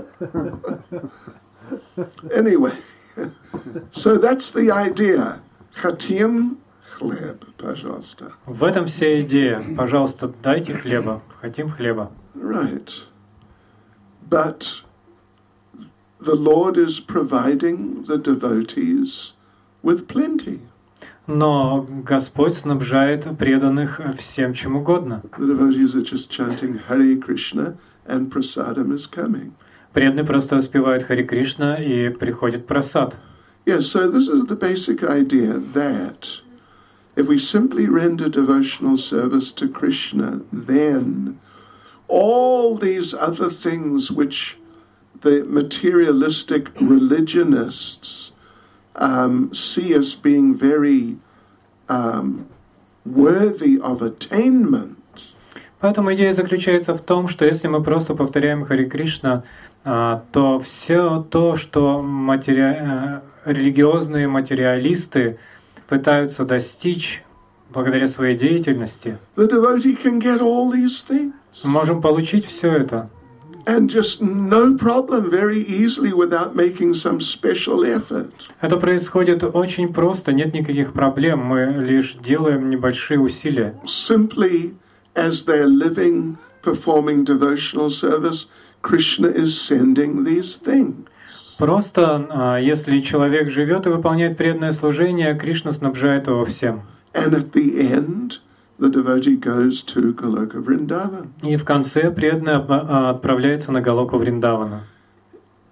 Anyway, so that's the idea. Хотим хлеб, пожалуйста. В этом вся идея. Пожалуйста, дайте хлеба. Хотим хлеба. Right. But the Lord is providing the devotees with plenty. Но Господь снабжает преданных всем чем угодно. The devotees are just chanting Hare Krishna and prasadam is coming. Преданные просто воспевают Хари Кришна и приходит прасад. Yes, so this is the basic idea that if we simply render devotional service to Krishna, then all these other things which the materialistic religionists um, see as being very um, worthy of attainment. Поэтому идея заключается в том, что если мы просто повторяем Хари Кришна, то все то, что матери... религиозные материалисты пытаются достичь благодаря своей деятельности, The devotee can get all these things. мы можем получить все это. And just no problem, very easily, without making some special effort. Это происходит очень просто, нет никаких проблем, мы лишь делаем небольшие усилия. Simply as they're living, performing devotional service, Krishna is sending these things. Просто, если человек живет и выполняет преданное служение, Кришна снабжает его всем. And at the end, the devotee goes to Goloka Vrindavan. И в конце преданный отправляется на Галоку Вриндавана.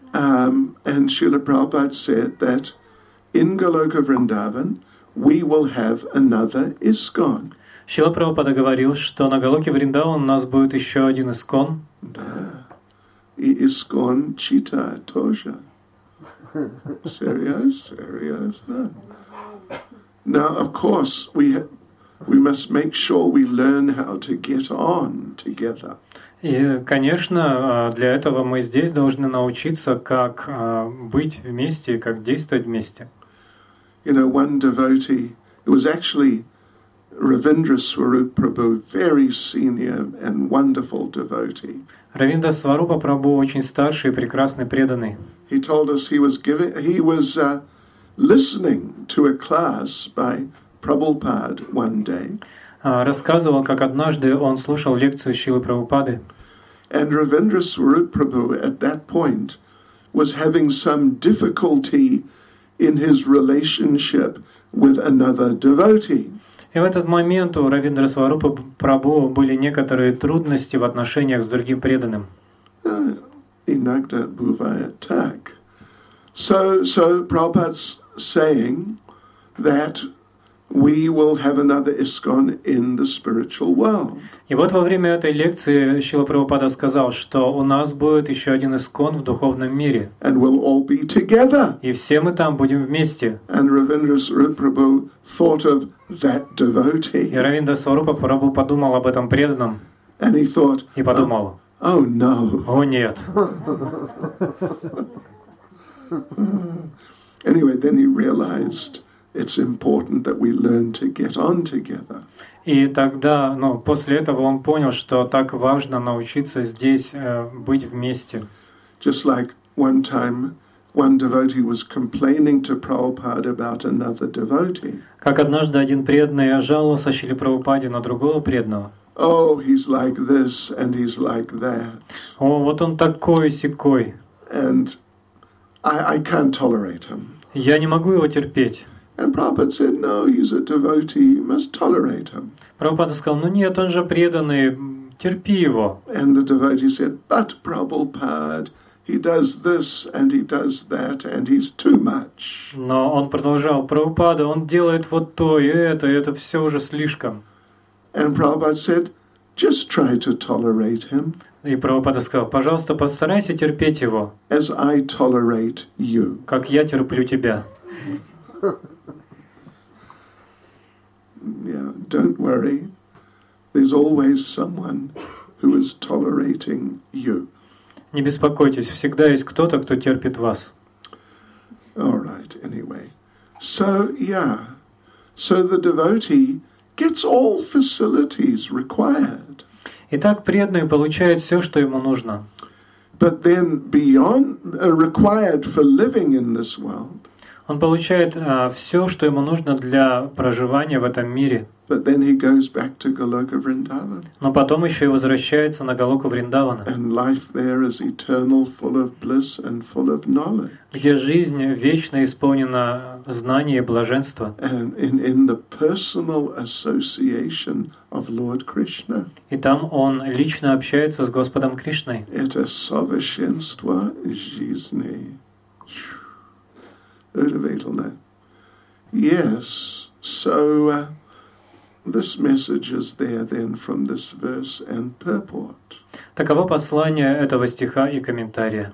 Um, and Srila Prabhupada said that in Goloka Vrindavan we will have another ISKCON. Шрила Прабхупада говорил, что на Галоке Вриндаван у нас будет еще один ISKCON. Да. И ISKCON Chita тоже. Serious? Serious? No. Now, of course, we ha- we must make sure we learn how to get on together. И, конечно, для этого мы здесь должны научиться, как быть вместе, как действовать вместе. You know, one devotee, it was actually Ravindra Swarup Prabhu, very senior and wonderful devotee. Равиндра Сварупа Прабху очень старший и прекрасный преданный. He told us he was giving, he was uh, listening to a class by Prabhupada one day. Рассказывал, как однажды он слушал лекцию Шрилы Прабхупады. And Ravindra Swarup Prabhu at that point was having some difficulty in his relationship with another devotee. И в этот момент у Равиндра Сварупа Прабху были некоторые трудности в отношениях с другим преданным. Inagda bhuvaya tak. So, so Prabhupada's saying that we will have another ISKCON in the spiritual world. И вот во время этой лекции Шрила Прабхупада сказал, что у нас будет еще один ISKCON в духовном мире. And we'll all be together. И все мы там будем вместе. And Ravindra Swarup Prabhu thought of that devotee. И Равиндра Сварупа Прабху подумал об этом преданном. And he thought, И подумал, oh, oh no. О нет. Anyway, then he realized it's important that we learn to get on together. И тогда, ну, после этого он понял, что так важно научиться здесь э, быть вместе. Just like one time, one devotee was complaining to Prabhupada about another devotee. Как однажды один преданный жаловался Шриле Прабхупаде на другого преданного. Oh, he's like this and he's like that. О, вот он такой сякой. And I, I can't tolerate him. Я не могу его терпеть. And Prabhupada said, no, he's a devotee, you must tolerate him. Прабхупада сказал, ну нет, он же преданный, терпи его. And the devotee said, but Prabhupada, he does this and he does that and he's too much. Но он продолжал, Прабхупада, он делает вот то и это, и это все уже слишком. And Prabhupada said, just try to tolerate him. И Прабхупада сказал, пожалуйста, постарайся терпеть его, as I tolerate you. как я терплю тебя. Yeah, don't worry. There's always someone who is tolerating you. Не беспокойтесь, всегда есть кто-то, кто терпит вас. All right, anyway. So, yeah. So the devotee gets all facilities required. Итак, преданный получает все, что ему нужно. But then beyond, uh, required for living in this world. Он получает а, все, что ему нужно для проживания в этом мире. But then he goes back to Goloka Vrindavan. Но потом еще и возвращается на Галоку Вриндавана, And life there is eternal, full of bliss and full of knowledge. где жизнь вечно исполнена знания и блаженства. And in, in the personal association of Lord Krishna. И там он лично общается с Господом Кришной. Это совершенство жизни. Удивительно. Yes, so uh, this message is there then from this verse and purport. Таково послание этого стиха и комментария.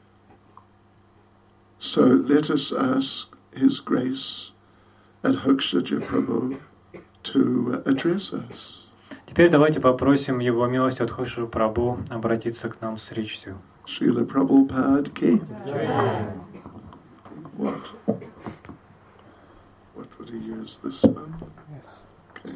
So let us ask His Grace Adhokshaja Prabhu to address us. Теперь давайте попросим Его милость Адхокшаджа Прабху обратиться к нам с речью. Srila Prabhupada ki. What? What would he use? This one? Yes. Okay.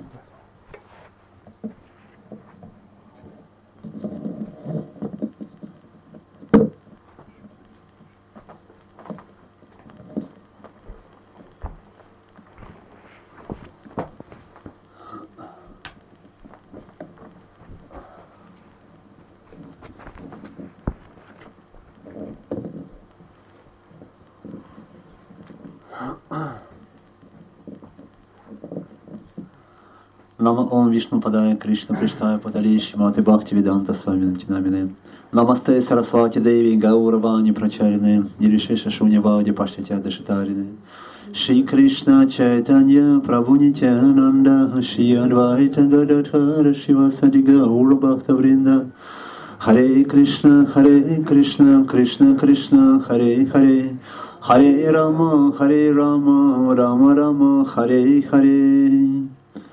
Nama Om Vishnu Padaya Krishna Prishtaya Padali Shrimati Bhakti Vedanta Swami Namine. Намасте Сарасвати Деви Гауравани Прачарины Ниришиша Шуньявади Паштатя Дашитарины Шри Кришна Чайтанья Прабху Нитянанда Шри Адвайта Гададхара Шивасади Гаура Бхактавринда Харе Кришна Харе Кришна Кришна Кришна Харе Харе Харе Рама Харе Рама Рама Рама Харе Харе.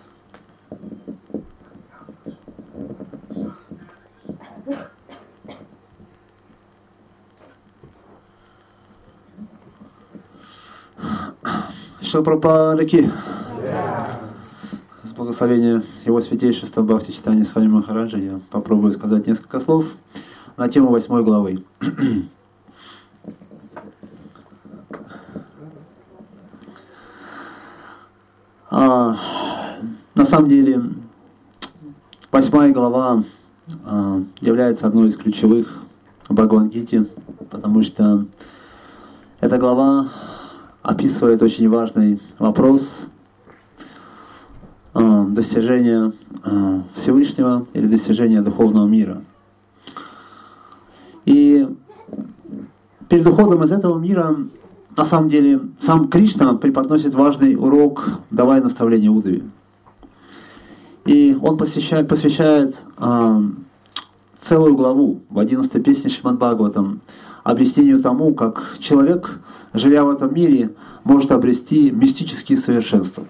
Шилпрападаки. С благословения Его Святейшества Бхактичитания Свами Махараджа я попробую сказать несколько слов на тему восьмой главы. а, на самом деле, восьмая глава а, является одной из ключевых в Бхагавад-гите, потому что эта глава описывает очень важный вопрос э, достижения э, Всевышнего или достижения духовного мира. И перед уходом из этого мира, на самом деле, сам Кришна преподносит важный урок, давая наставление Удаве. И он посвящает, посвящает э, целую главу в одиннадцатой песне Шримад Бхагаватам объяснению тому, как человек, живя в этом мире, может обрести мистические совершенства.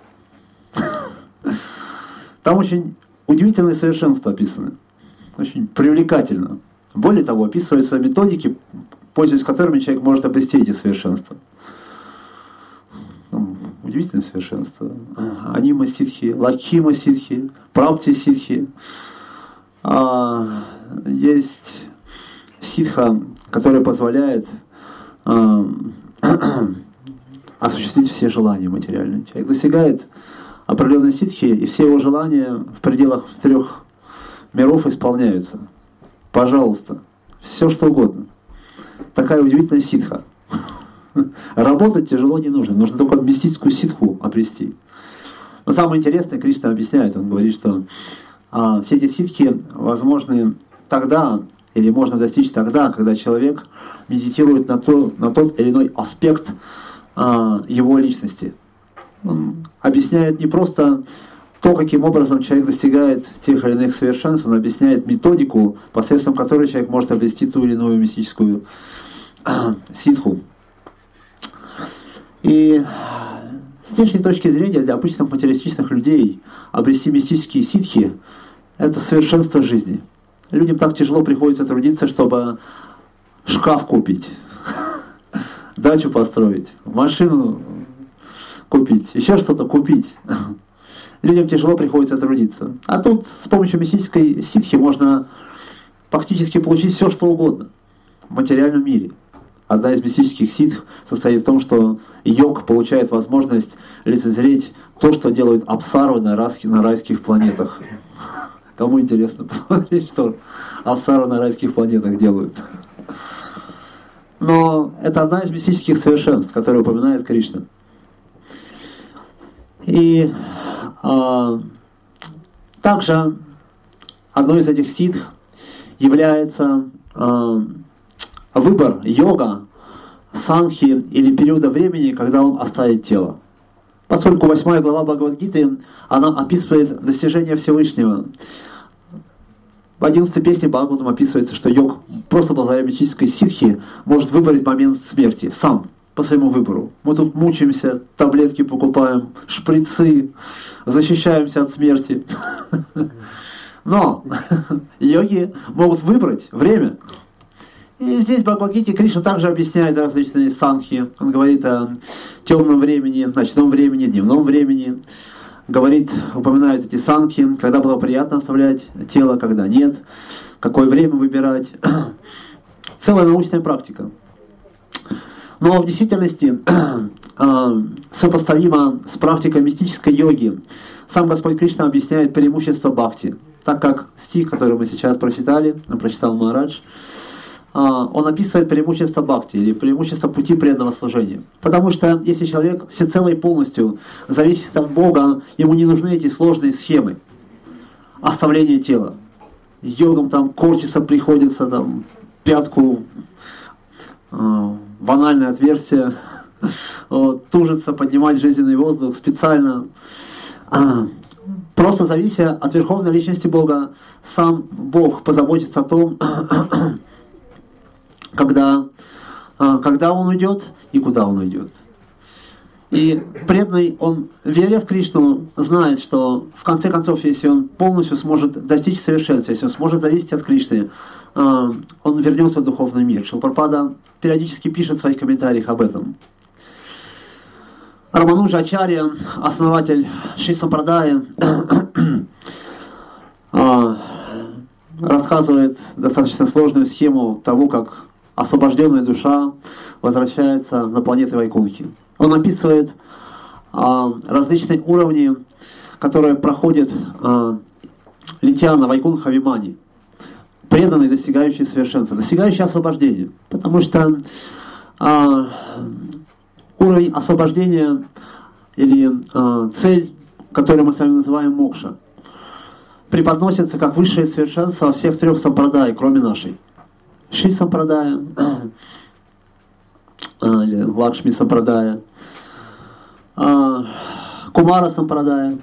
Там очень удивительные совершенства описаны. Очень привлекательно. Более того, описываются методики, пользуясь которыми человек может обрести эти совершенства. Удивительные совершенства. Анима ситхи, лакхима ситхи, прапти ситхи. А, есть ситха, которая позволяет а, осуществить все желания материальные. Человек достигает определенной ситхи, и все его желания в пределах трех миров исполняются. Пожалуйста, все что угодно. Такая удивительная ситха. Работать тяжело не нужно, нужно только мистическую ситху обрести. Но самое интересное, Кришна объясняет, он говорит, что а, все эти ситхи возможны тогда, или можно достичь тогда, когда человек медитирует на, то, на тот или иной аспект а, его личности. Он объясняет не просто то, каким образом человек достигает тех или иных совершенств, он объясняет методику, посредством которой человек может обрести ту или иную мистическую а, ситху. И с внешней точки зрения для обычных материалистичных людей обрести мистические ситхи – это совершенство жизни. Людям так тяжело приходится трудиться, чтобы шкаф купить, дачу построить, машину купить, еще что-то купить. Людям тяжело приходится трудиться. А тут с помощью мистической ситхи можно фактически получить все, что угодно в материальном мире. Одна из мистических ситх состоит в том, что йог получает возможность лицезреть то, что делают апсарвы на райских, на райских планетах. Кому интересно посмотреть, что апсарвы на райских планетах делают. Но это одна из мистических совершенств, которые упоминает Кришна. И а, также одной из этих ситх является а, выбор йога, санхи или периода времени, когда он оставит тело. Поскольку восьмая глава Бхагавад-гиты, она описывает достижение Всевышнего. В одиннадцатой песне Бхагаватам описывается, что йог просто благодаря мистической ситхе может выбрать момент смерти сам, по своему выбору. Мы тут мучаемся, таблетки покупаем, шприцы, защищаемся от смерти. Но йоги могут выбрать время. И здесь в Бхагавад-гите Кришна также объясняет различные санхи. Он говорит о темном времени, ночном времени, дневном времени. Говорит, упоминает эти санхи, когда было приятно оставлять тело, когда нет, какое время выбирать. Целая научная практика. Но в действительности сопоставимо с практикой мистической йоги. Сам Господь Кришна объясняет преимущество бхакти. Так как стих, который мы сейчас прочитали, прочитал Махарадж, он описывает преимущество бхакти, или преимущество пути преданного служения. Потому что если человек всецело и полностью зависит от Бога, ему не нужны эти сложные схемы оставления тела. йогам там корчиться приходится, там пятку э, в анальное отверстие, вот, тужиться, поднимать жизненный воздух специально. А, просто завися от Верховной Личности Бога, сам Бог позаботится о том, когда, когда Он уйдет и куда Он уйдет. И преданный, он, веря в Кришну, знает, что в конце концов, если он полностью сможет достичь совершенства, если он сможет зависеть от Кришны, он вернется в духовный мир. Шрила Прабхупада периодически пишет в своих комментариях об этом. Рамануджа Ачарья, основатель Шри Сампрадая, рассказывает достаточно сложную схему того, как освобожденная душа возвращается на планеты Вайкунхи. Он описывает а, различные уровни, которые проходят, а, летя на Вайкунха Вимани, преданные, достигающие совершенства, достигающие освобождения. Потому что а, уровень освобождения или а, цель, которую мы с вами называем мокша, преподносится как высшее совершенство во всех трех сампрадай, кроме нашей. Шри Сампрадая, или Лакшми Сампрадая, Кумара Сампрадая,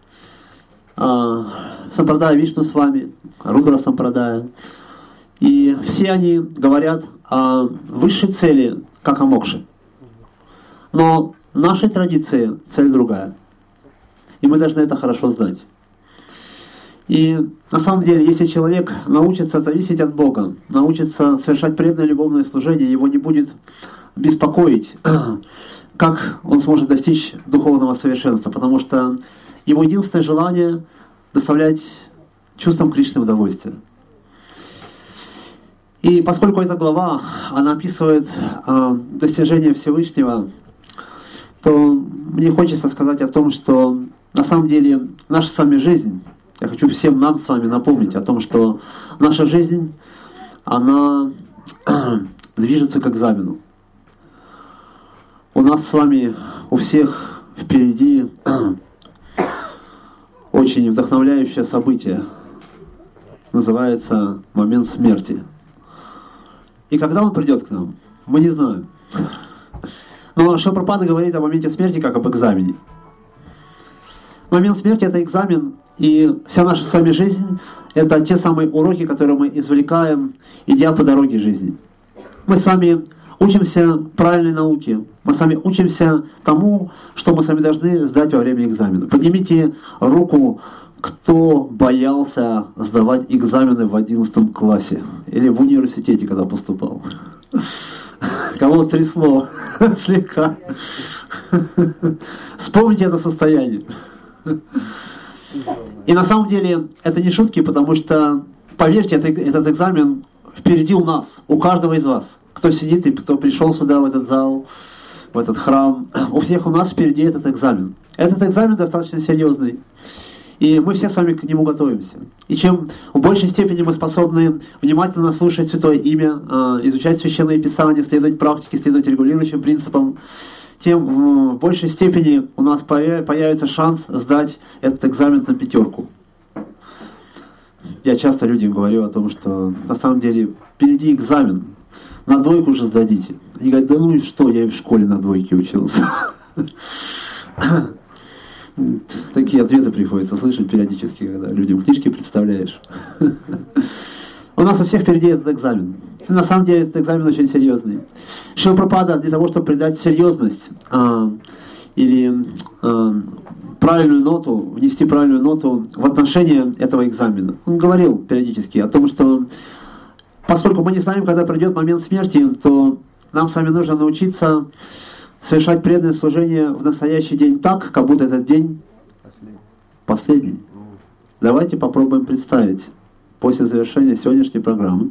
Сампрадая Вишну с вами, Рудра Сампрадая. И все они говорят о высшей цели, как о мокше. Но в нашей традиции цель другая. И мы должны это хорошо знать. И на самом деле, если человек научится зависеть от Бога, научится совершать преданное любовное служение, его не будет беспокоить, как он сможет достичь духовного совершенства, потому что его единственное желание — доставлять чувствам Кришны удовольствие. И поскольку эта глава, она описывает э, достижение Всевышнего, то мне хочется сказать о том, что на самом деле наша с вами жизнь, я хочу всем нам с вами напомнить о том, что наша жизнь, она движется к экзамену. У нас с вами, у всех впереди очень вдохновляющее событие. Называется момент смерти. И когда он придет к нам, мы не знаем. Но Шрила Прабхупада говорит о моменте смерти как об экзамене. Момент смерти — это экзамен, и вся наша с вами жизнь — это те самые уроки, которые мы извлекаем, идя по дороге жизни. Мы с вами учимся правильной науке. Мы с вами учимся тому, что мы с вами должны сдать во время экзамена. Поднимите руку, кто боялся сдавать экзамены в одиннадцатом классе или в университете, когда поступал. Кого трясло слегка. Вспомните это состояние. И на самом деле это не шутки, потому что, поверьте, это, этот экзамен впереди у нас, у каждого из вас. Кто сидит и кто пришел сюда, в этот зал, в этот храм, у всех у нас впереди этот экзамен. Этот экзамен достаточно серьезный. И мы все с вами к нему готовимся. И чем в большей степени мы способны внимательно слушать Святое Имя, изучать Священные Писания, следовать практике, следовать регулирующим принципам, тем в большей степени у нас появится шанс сдать этот экзамен на пятерку. Я часто людям говорю о том, что на самом деле впереди экзамен. На двойку уже сдадите. Они говорят, да ну и что, я и в школе на двойке учился. Такие ответы приходится слышать периодически, когда людям книжки представляешь. У нас у всех впереди этот экзамен. И на самом деле этот экзамен очень серьезный. Шрила Прабхупада для того, чтобы придать серьезность а, или а, правильную ноту, внести правильную ноту в отношении этого экзамена, он говорил периодически о том, что поскольку мы не знаем, когда придет момент смерти, то нам с вами нужно научиться совершать преданное служение в настоящий день так, как будто этот день последний. Давайте попробуем представить. После завершения сегодняшней программы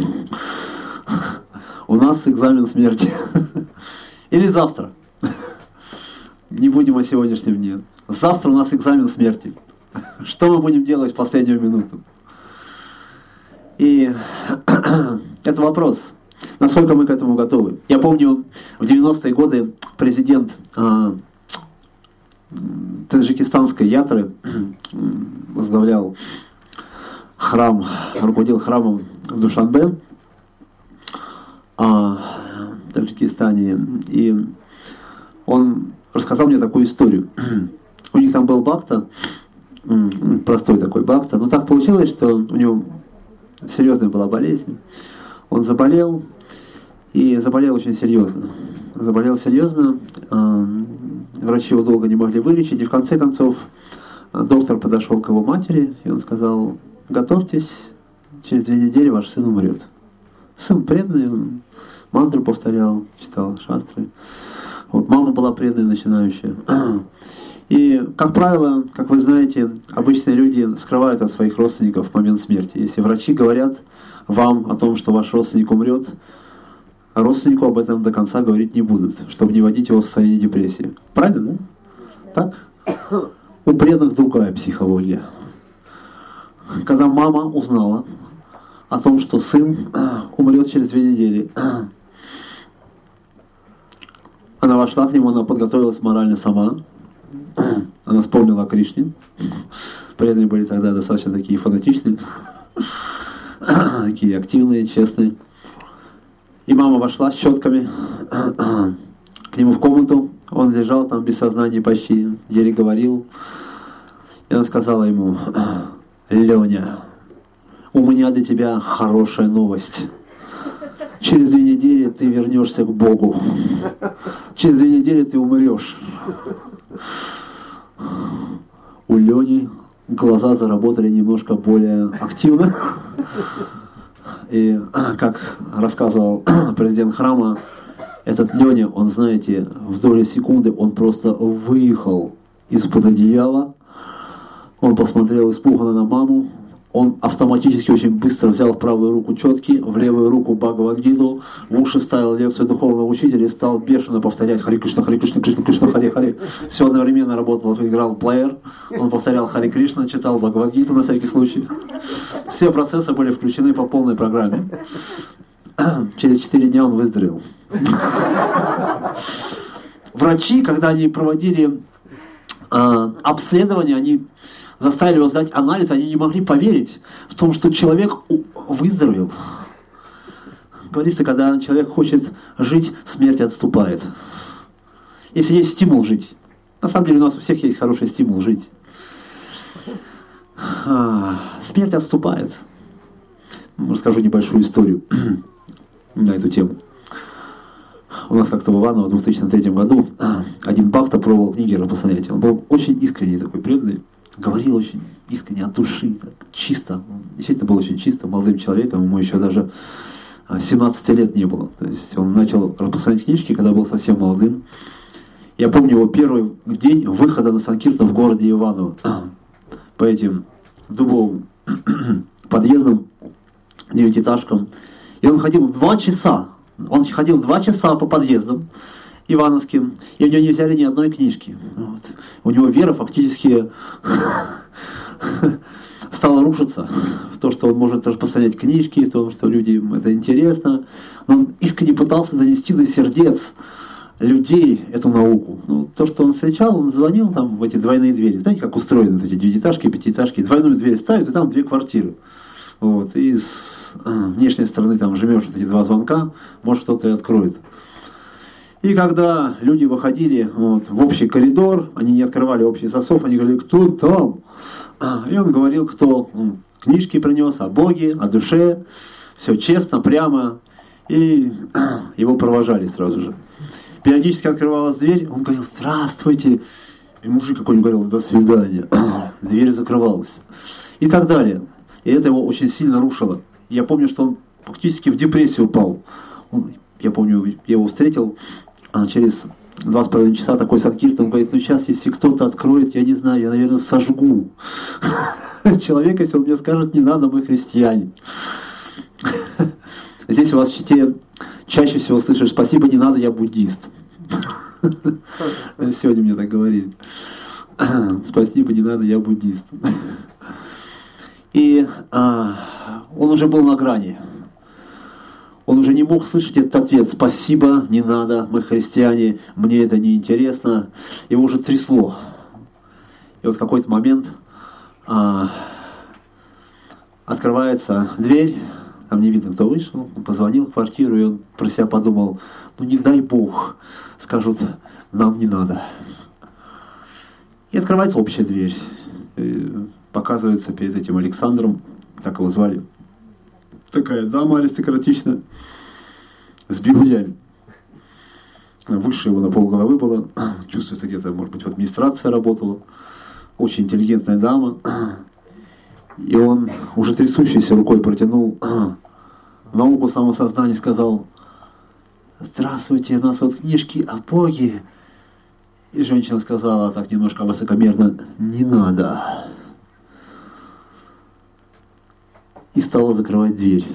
у нас экзамен смерти. Или завтра. Не будем о сегодняшнем дне. Завтра у нас экзамен смерти. Что мы будем делать в последнюю минуту? И это вопрос, насколько мы к этому готовы. Я помню, в девяностые годы президент а, таджикистанской ятры возглавлял храм, руководил храмом в Душанбе, а, в Таджикистане, и он рассказал мне такую историю. У них там был бхакта, простой такой бхакта, но так получилось, что у него серьезная была болезнь. Он заболел, и заболел очень серьезно. Заболел серьезно, врачи его долго не могли вылечить, и в конце концов доктор подошел к его матери, и он сказал: готовьтесь, через две недели ваш сын умрет. Сын преданный, он мантру повторял, читал шастры. Вот, мама была преданная, начинающая. И, как правило, как вы знаете, обычные люди скрывают от своих родственников в момент смерти. Если врачи говорят вам о том, что ваш родственник умрет, родственнику об этом до конца говорить не будут, чтобы не вводить его в состояние депрессии. Правильно, да? Так? У преданных другая психология. Когда мама узнала о том, что сын умрет через две недели, она вошла к нему, она подготовилась морально сама, она вспомнила о Кришне. Преданные были тогда достаточно такие фанатичные, такие активные, честные. И мама вошла с щетками к нему в комнату. Он лежал там без сознания почти, еле говорил. И она сказала ему: Леня, у меня для тебя хорошая новость. Через две недели ты вернешься к Богу. Через две недели ты умрешь. У Лени глаза заработали немножко более активно. И, как рассказывал президент храма, этот Леня, он, знаете, в доли секунды он просто выехал из-под одеяла. Он посмотрел испуганно на маму. Он автоматически очень быстро взял в правую руку четки, в левую руку Бхагавад-гиту, в уши ставил лекцию духовного учителя и стал бешено повторять Хари Кришна, Хари Кришна, Кришна, Кришна, Хари Хари. Все одновременно работало, играл плеер, он повторял Хари Кришна, читал Бхагавад-гиту на всякий случай. Все процессы были включены по полной программе. Через четыре дня он выздоровел. Врачи, когда они проводили э, обследование, они заставили его сдать анализ, они не могли поверить в том, что человек выздоровел. Говорится, когда человек хочет жить, смерть отступает. Если есть стимул жить. На самом деле у нас у всех есть хороший стимул жить. А, смерть отступает. Расскажу небольшую историю на эту тему. У нас как-то в Иваново в две тысячи третьем году один бхакта пробовал книги Рапасаньяти. Он был очень искренний такой, преданный. Говорил очень искренне, от души, так, чисто. Он действительно был очень чисто, молодым человеком. Ему еще даже семнадцати лет не было. То есть он начал Рапасаньяти книжки, когда был совсем молодым. Я помню его первый день выхода на Санкиртан в городе Иваново. По этим дубовым подъездам, девятиэтажкам. И он ходил два часа. Он ходил два часа по подъездам ивановским, и у него не взяли ни одной книжки. Вот. У него вера фактически стала рушиться в то, что он может распространять книжки, в том, что людям это интересно. Но он искренне пытался донести до сердец людей эту науку. Ну, то, что он встречал, он звонил там в эти двойные двери. Знаете, как устроены эти девятиэтажки, пятиэтажки. Двойную дверь ставят, и там две квартиры. Вот. И с внешней стороны там жмешь эти два звонка, может кто-то и откроет. И когда люди выходили вот, в общий коридор, они не открывали общий засов, они говорили: кто там? И он говорил, кто ну, книжки принес о Боге, о душе, все честно, прямо, и его провожали сразу же. Периодически открывалась дверь, он говорил: здравствуйте, и мужик какой-нибудь говорил: до свидания, дверь закрывалась, и так далее. И это его очень сильно рушило. Я помню, что он фактически в депрессию упал. Он, я помню, я его встретил а, через два с половиной часа, такой Санкиртан, он говорит: ну сейчас, если кто-то откроет, я не знаю, я, наверное, сожгу человека, если он мне скажет: не надо, мы христиане. Здесь у вас в Чите чаще всего слышишь: спасибо, не надо, я буддист. Сегодня мне так говорили. Спасибо, не надо, я буддист. И а, он уже был на грани. Он уже не мог слышать этот ответ: спасибо, не надо, мы христиане, мне это не интересно. Его уже трясло. И вот в какой-то момент а, Открывается дверь, там не видно, кто вышел, он позвонил в квартиру, и он про себя подумал, ну не дай Бог, скажут, нам не надо. И открывается общая дверь. И показывается перед этим Александром, так его звали, такая дама аристократичная, с бигудями. Выше его на полголовы было, чувствуется где-то, может быть, в администрации работала. Очень интеллигентная дама. И он уже трясущейся рукой протянул науку самосознания и сказал: «Здравствуйте, у нас вот книжки о Боге». И женщина сказала так немножко высокомерно: «Не надо». И стала закрывать дверь.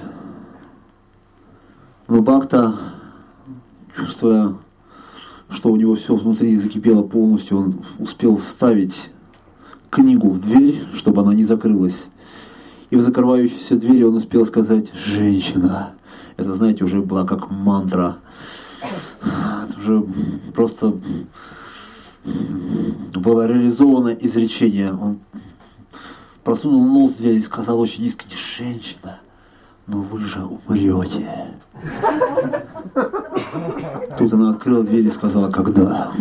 Но Бхакта, чувствуя, что у него все внутри закипело полностью, он успел вставить книгу в дверь, чтобы она не закрылась. И в закрывающейся двери он успел сказать: «Женщина». Это, знаете, уже была как мантра. Это уже просто было реализовано изречение. Он просунул нос в дверь и сказал очень искренне: «Женщина, но вы же умрете». Тут она открыла дверь и сказала: «Когда?».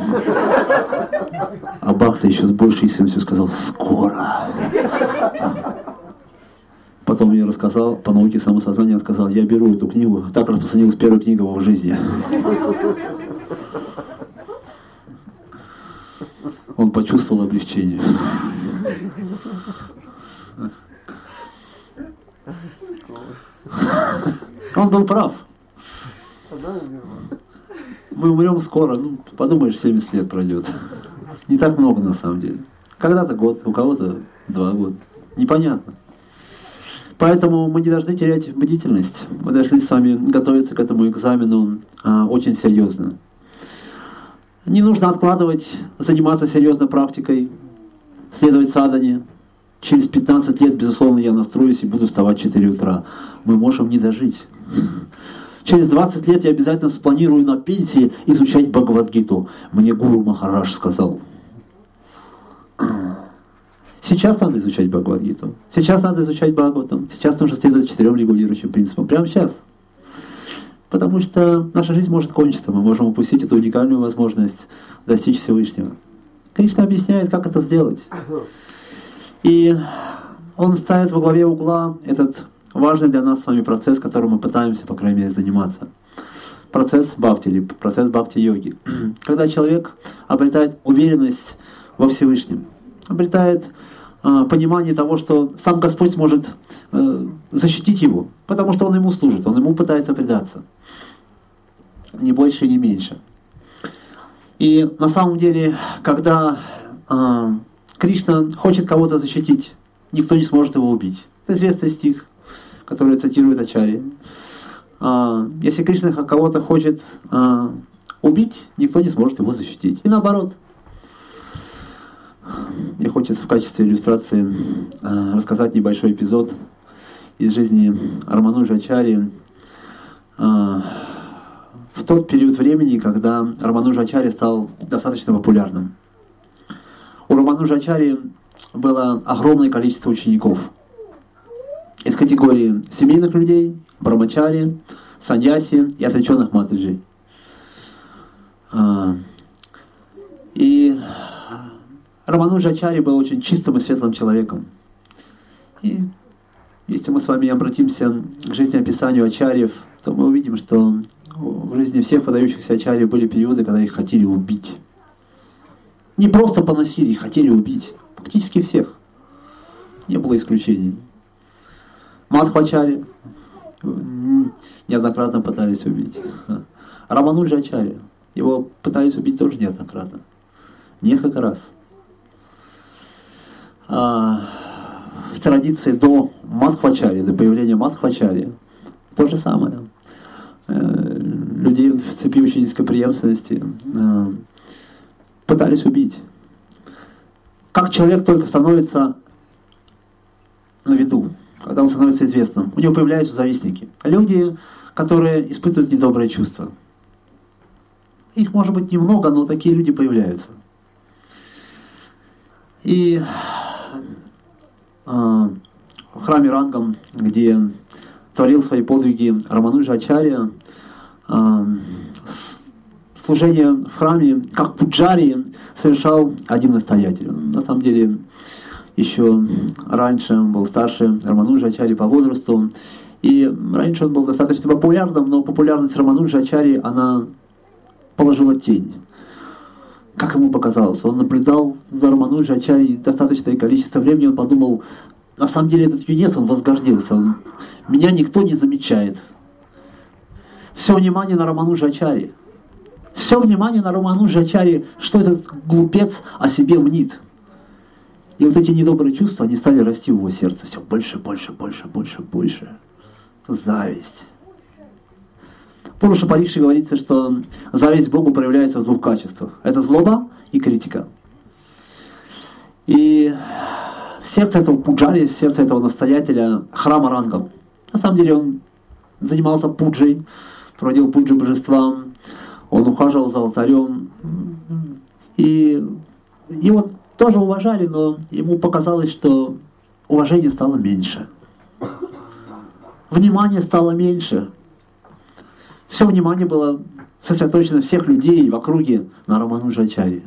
А Бхакта еще с большей искренностью сказал: «Скоро». Потом я рассказал, по науке самосознания сказал: «Я беру эту книгу». Так распространилась первая книга в его жизни. Он почувствовал облегчение. Он был прав. Мы умрем скоро. Ну, подумаешь, семьдесят лет пройдет. Не так много на самом деле. Когда-то год, у кого-то два года. Непонятно. Поэтому мы не должны терять бдительность. Мы должны с вами готовиться к этому экзамену а, очень серьезно. Не нужно откладывать, заниматься серьезной практикой, следовать садхане. Через пятнадцать лет, безусловно, я настроюсь и буду вставать в четыре утра. Мы можем не дожить. Через двадцать лет я обязательно спланирую на пенсии изучать Бхагавад-гиту. Мне Гуру Махарадж сказал. Сейчас надо изучать Бхагавад-гиту. Сейчас надо изучать Бхагаватам. Сейчас нужно следовать четырем регулирующим принципам. Прямо сейчас. Потому что наша жизнь может кончиться. Мы можем упустить эту уникальную возможность достичь Всевышнего. Кришна объясняет, как это сделать. И он ставит во главе угла этот важный для нас с вами процесс, которым мы пытаемся, по крайней мере, заниматься. Процесс бхакти, или процесс бхакти-йоги. Когда человек обретает уверенность во Всевышнем, обретает э, понимание того, что сам Господь сможет э, защитить его, потому что он ему служит, он ему пытается предаться. Ни больше, ни меньше. И на самом деле, когда э, Кришна хочет кого-то защитить, никто не сможет его убить. Это известный стих, который цитирует Ачарья. А, если Кришна кого-то хочет а, убить, никто не сможет его защитить. И наоборот. Мне хочется в качестве иллюстрации а, рассказать небольшой эпизод из жизни Рамануджа Ачарьи. А, в тот период времени, когда Рамануджа Ачарья стал достаточно популярным. У Рамануджа Ачарьи было огромное количество учеников из категории семейных людей, брамачари, саньяси и отреченных матаджи. И Рамануджа Ачарья был очень чистым и светлым человеком. И если мы с вами обратимся к жизнеописанию ачарьев, то мы увидим, что в жизни всех выдающихся ачарьев были периоды, когда их хотели убить. Не просто поносили, их хотели убить. Практически всех. Не было исключений. Мадхвачарья неоднократно пытались убить. Рамануджа Ачарья, его пытались убить тоже неоднократно. Несколько раз. А, в традиции до Мадхвачарьи, до появления Мадхвачарьи, то же самое. Людей в цепи ученической преемственности пытались убить. Как человек только становится на виду, когда он становится известным, у него появляются завистники. Люди, которые испытывают недобрые чувства. Их может быть немного, но такие люди появляются. И э, в храме Рангам, где творил свои подвиги Рамануджа-ачарья, служение в храме, как пуджари, совершал один настоятель. На самом деле, еще раньше он был старше Рамануджа-ачарьи по возрасту, и раньше он был достаточно популярным, но популярность Рамануджа-ачарьи, она положила тень. Как ему показалось, он наблюдал за Рамануджа-ачарьей достаточное количество времени, он подумал, на самом деле этот юнец, он возгордился, он, меня никто не замечает. Все внимание на Рамануджа-ачарьи. Все внимание на Рамануджа-ачарьи, что этот глупец о себе мнит. И вот эти недобрые чувства, они стали расти в его сердце. Все больше, больше, больше, больше, больше. Зависть. В Пуруша Парикше говорится, что зависть к Богу проявляется в двух качествах. Это злоба и критика. И в сердце этого пуджари, в сердце этого настоятеля храма Рангам, на самом деле он занимался пуджей, проводил пуджу божествам, он ухаживал за алтарем. И его тоже уважали, но ему показалось, что уважение стало меньше. Внимание стало меньше. Все внимание было сосредоточено всех людей в округе на Рамануджа-ачарьи.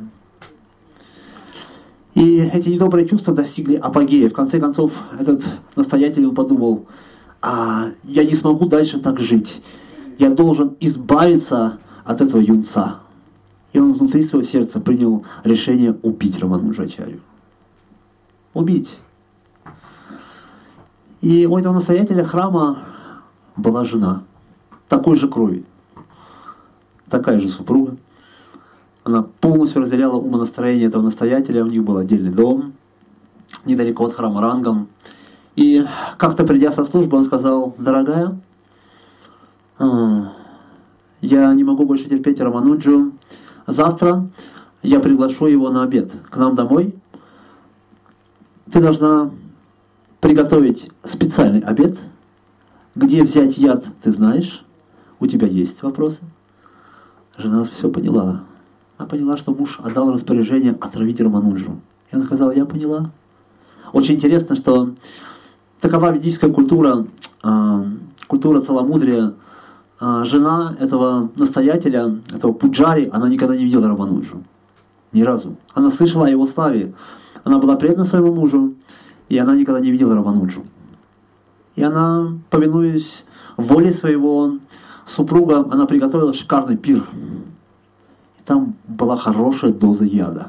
И эти недобрые чувства достигли апогея. В конце концов, этот настоятель он подумал, а я не смогу дальше так жить. Я должен избавиться от этого юнца. И он внутри своего сердца принял решение убить Рамануджа-ачарью. Убить. И у этого настоятеля храма была жена. Такой же крови. Такая же супруга. Она полностью разделяла умонастроение этого настоятеля. У них был отдельный дом, недалеко от храма Рангам. И как-то придя со службы, он сказал, дорогая, я не могу больше терпеть Рамануджу. Завтра я приглашу его на обед к нам домой. Ты должна приготовить специальный обед. Где взять яд, ты знаешь? У тебя есть вопросы? Жена все поняла. Она поняла, что муж отдал распоряжение отравить Рамануджу. И она сказала, я поняла. Очень интересно, что такова ведическая культура, культура целомудрия. Жена этого настоятеля, этого пуджари, она никогда не видела Рамануджу. Ни разу. Она слышала о его славе. Она была предана своему мужу, и она никогда не видела Рамануджу. И она, повинуясь воле своего супруга, она приготовила шикарный пир. И там была хорошая доза яда.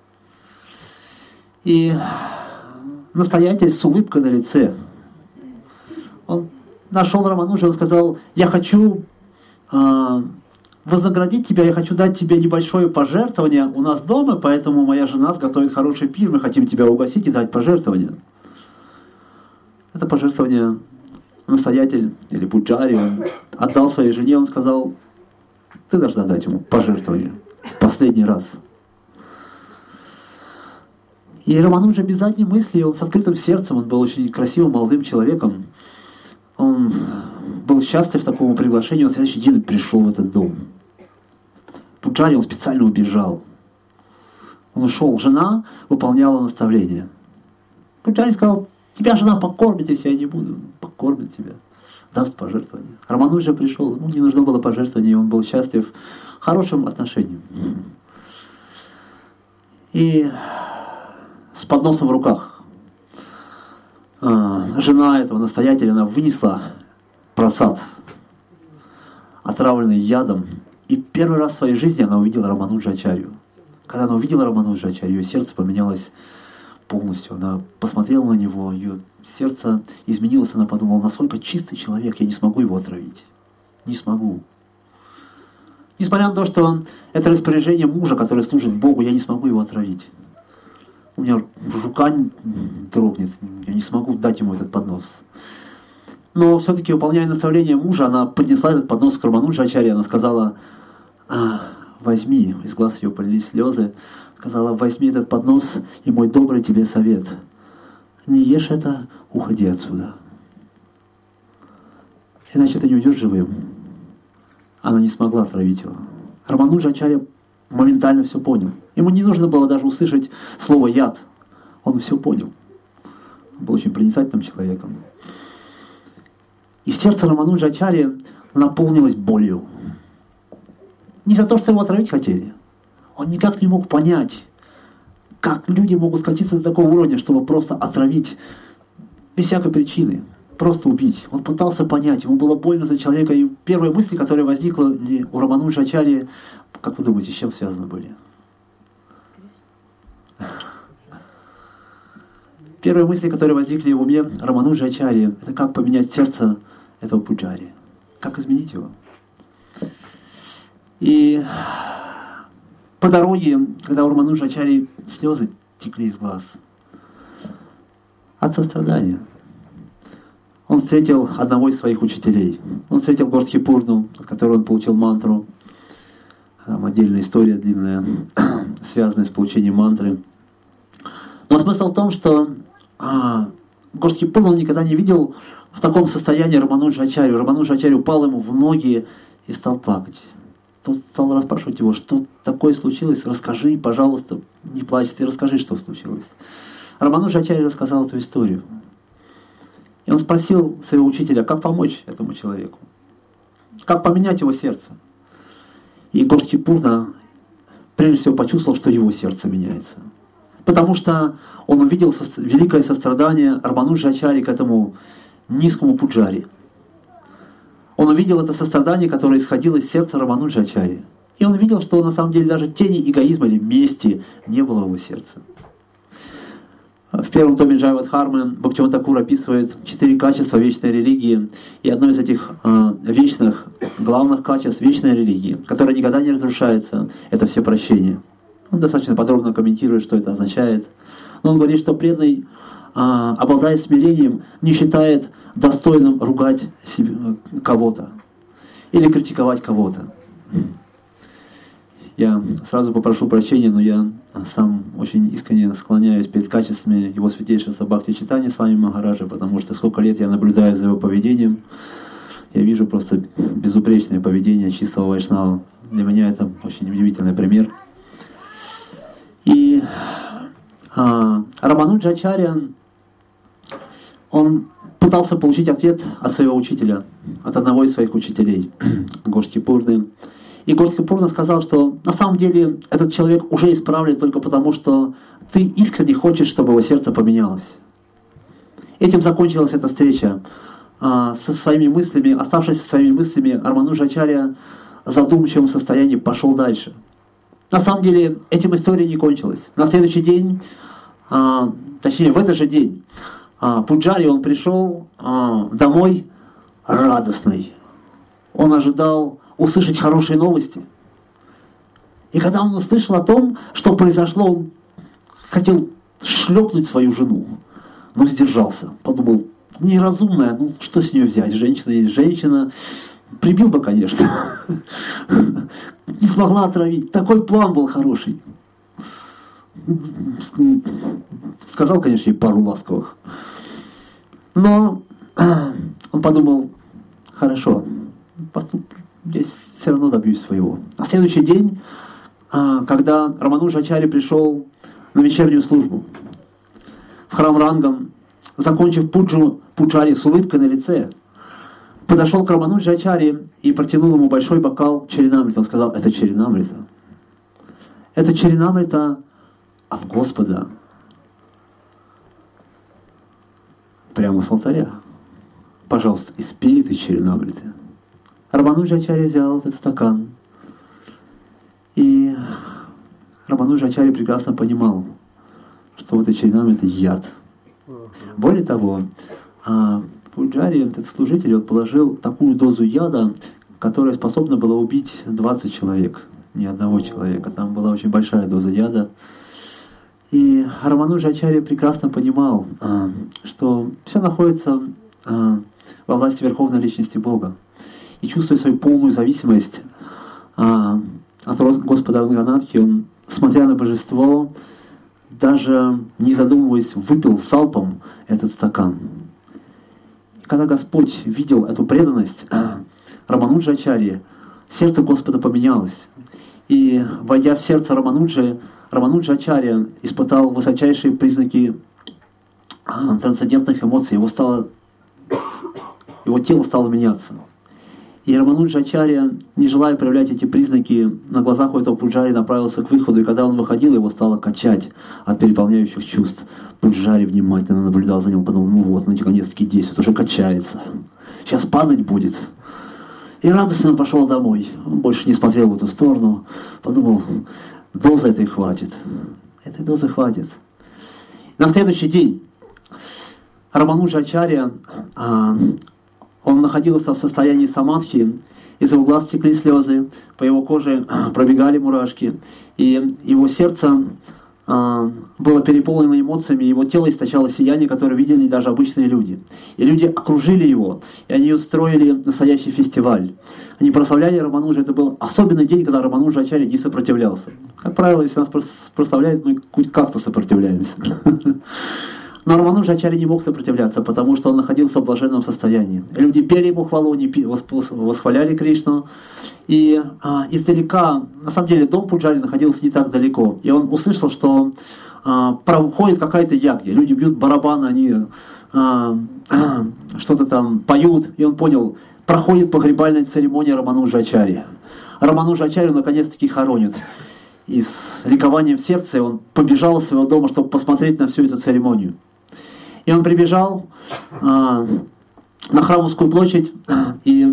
И настоятель с улыбкой на лице, он нашел Рамануджа, он сказал, я хочу э, вознаградить тебя, я хочу дать тебе небольшое пожертвование у нас дома, поэтому моя жена сготовит хороший пир, мы хотим тебя угостить и дать пожертвование. Это пожертвование настоятель или пуджари он отдал своей жене, он сказал, ты должна дать ему пожертвование последний раз. И Рамануджа без задней мысли, он с открытым сердцем, он был очень красивым молодым человеком. Он был счастлив такому приглашению, он в следующий день пришел в этот дом. Пуджари он специально убежал. Он ушел, жена выполняла наставление. Пуджари сказал, тебя жена покормит, если я не буду, покормит тебя, даст пожертвование. Рамануджа пришел, ему не нужно было пожертвование, он был счастлив хорошим отношением. И с подносом в руках жена этого настоятеля, она вынесла просад, отравленный ядом. И первый раз в своей жизни она увидела Рамануджа-ачарью. Когда она увидела Рамануджа-ачарью, ее сердце поменялось полностью. Она посмотрела на него, ее сердце изменилось, она подумала, насколько чистый человек, я не смогу его отравить. Не смогу. Несмотря на то, что это распоряжение мужа, который служит Богу, я не смогу его отравить. У меня рука дрогнет, я не смогу дать ему этот поднос. Но все-таки, выполняя наставление мужа, она поднесла этот поднос к Рамануджа-ачарье, она сказала, а, возьми, из глаз ее полились слезы, сказала, возьми этот поднос и мой добрый тебе совет. Не ешь это, уходи отсюда. Иначе ты не уйдешь живым. Она не смогла отравить его. Рамануджа-ачарья моментально все понял. Ему не нужно было даже услышать слово «яд». Он все понял. был очень проницательным человеком. И сердце Рамануджачарьи наполнилось болью. Не за то, что его отравить хотели. Он никак не мог понять, как люди могут скатиться до такого уровня, чтобы просто отравить без всякой причины, просто убить. Он пытался понять, ему было больно за человека. И первые мысли, которые возникли у Рамануджачарьи, как вы думаете, с чем связаны были? Первые мысли, которые возникли в уме Рамануджачарьи, это как поменять сердце этого пуджари, как изменить его. И по дороге, когда у Рамануджачарьи слезы текли из глаз от сострадания, он встретил одного из своих учителей. Он встретил Гостхипурну, от которой он получил мантру. Там отдельная история длинная, связанная с получением мантры. Но смысл в том, что а, Гостхипурну он никогда не видел в таком состоянии Рамануджачарью. Рамануджачарья упал ему в ноги и стал плакать. Тот стал расспрашивать его, что такое случилось, расскажи, пожалуйста, не плачь, ты расскажи, что случилось. Рамануджачарья рассказал эту историю. И он спросил своего учителя, как помочь этому человеку, как поменять его сердце. И Гостхипурна прежде всего почувствовал, что его сердце меняется. Потому что он увидел великое сострадание Рамануджачарьи к этому низкому пуджари. Он увидел это сострадание, которое исходило из сердца Рамануджачарьи. И он видел, что на самом деле даже тени эгоизма или мести не было в его сердце. В первом томе Джайвадхармы Бхактивинода Тхакур описывает четыре качества вечной религии. И одно из этих э, вечных, главных качеств вечной религии, которое никогда не разрушается, это все прощение. Он достаточно подробно комментирует, что это означает. Но он говорит, что преданный, э, обладая смирением, не считает достойным ругать себе, кого-то или критиковать кого-то. Я сразу попрошу прощения, но я сам очень искренне склоняюсь перед качествами его святейшества Бхакти-читания с вами Махараджа, потому что сколько лет я наблюдаю за его поведением, я вижу просто безупречное поведение чистого вайшнава. Для меня это очень удивительный пример. И а, Рамануджачарья, он пытался получить ответ от своего учителя, от одного из своих учителей, Гостхипурны. И Гостхипурна сказал, что на самом деле этот человек уже исправлен только потому, что ты искренне хочешь, чтобы его сердце поменялось. Этим закончилась эта встреча. А, со своими мыслями, оставшись со своими мыслями, Рамануджачарья в задумчивом состоянии пошел дальше. На самом деле этим история не кончилась. На следующий день, а, точнее в этот же день, а, Пуджари, он пришел а, домой радостный. Он ожидал услышать хорошие новости. И когда он услышал о том, что произошло, он хотел шлепнуть свою жену, но сдержался. Подумал, неразумная, ну что с нее взять? Женщина есть женщина. Прибил бы, конечно. Не смогла отравить. Такой план был хороший. Сказал, конечно, ей пару ласковых. Но он подумал, хорошо, здесь все равно добьюсь своего. На следующий день, когда Рамануджачарья пришел на вечернюю службу в храм Рангам, закончив пуджу, пуджари с улыбкой на лице, подошел к Рамануджачарье и протянул ему большой бокал чаринамрита. Он сказал, это чаринамрита. Это чаринамрита от Господа. Прямо с алтаря. Пожалуйста, испей этой чаринамриты. Рамануджачарья взял этот стакан. И Рамануджачарья прекрасно понимал, что вот этот чаринамрита яд. Более того, Пуджари, этот служитель, он положил такую дозу яда, которая способна была убить двадцать человек, не одного человека. Там была очень большая доза яда. И Рамануджачарья прекрасно понимал, что все находится во власти Верховной Личности Бога. И чувствуя свою полную зависимость от Господа Ранганатхи, он, смотря на божество, даже не задумываясь, выпил залпом этот стакан. И когда Господь видел эту преданность Рамануджачарьи, сердце Господа поменялось. И, войдя в сердце Рамануджи, Рамануджачарья испытал высочайшие признаки трансцендентных эмоций, его стало, его тело стало меняться. И Рамануджа Ачарья, не желая проявлять эти признаки, на глазах у этого пуджари направился к выходу, и когда он выходил, его стало качать от переполняющих чувств. Пуджари внимательно наблюдал за ним, подумал, ну вот, наконец-таки действует, уже качается. Сейчас падать будет. И радостно пошел домой. Он больше не смотрел в эту сторону. Подумал, дозы этой хватит. Этой дозы хватит. На следующий день Рамануджа Ачарья, он находился в состоянии самадхи, из его глаз текли слезы, по его коже пробегали мурашки, и его сердце было переполнено эмоциями, его тело источало сияние, которое видели даже обычные люди. И люди окружили его, и они устроили настоящий фестиваль. Они прославляли Рамануджа. Это был особенный день, когда Рамануджа Ачарья не сопротивлялся. Как правило, если нас прославляют, мы хоть как-то сопротивляемся. Но Рамануджа Ачарья не мог сопротивляться, потому что он находился в блаженном состоянии. Люди пели ему хвалу, они восхваляли Кришну. И а, издалека, на самом деле, дом пуджари находился не так далеко. И он услышал, что а, проходит какая-то ягья. Люди бьют барабаны, они а, а, что-то там поют. И он понял, проходит погребальная церемония Рамануджа Ачарьи. Рамануджа Ачарью наконец-таки хоронят. И с ликованием в сердце он побежал из своего дома, чтобы посмотреть на всю эту церемонию. И он прибежал а, на Храмовскую площадь, и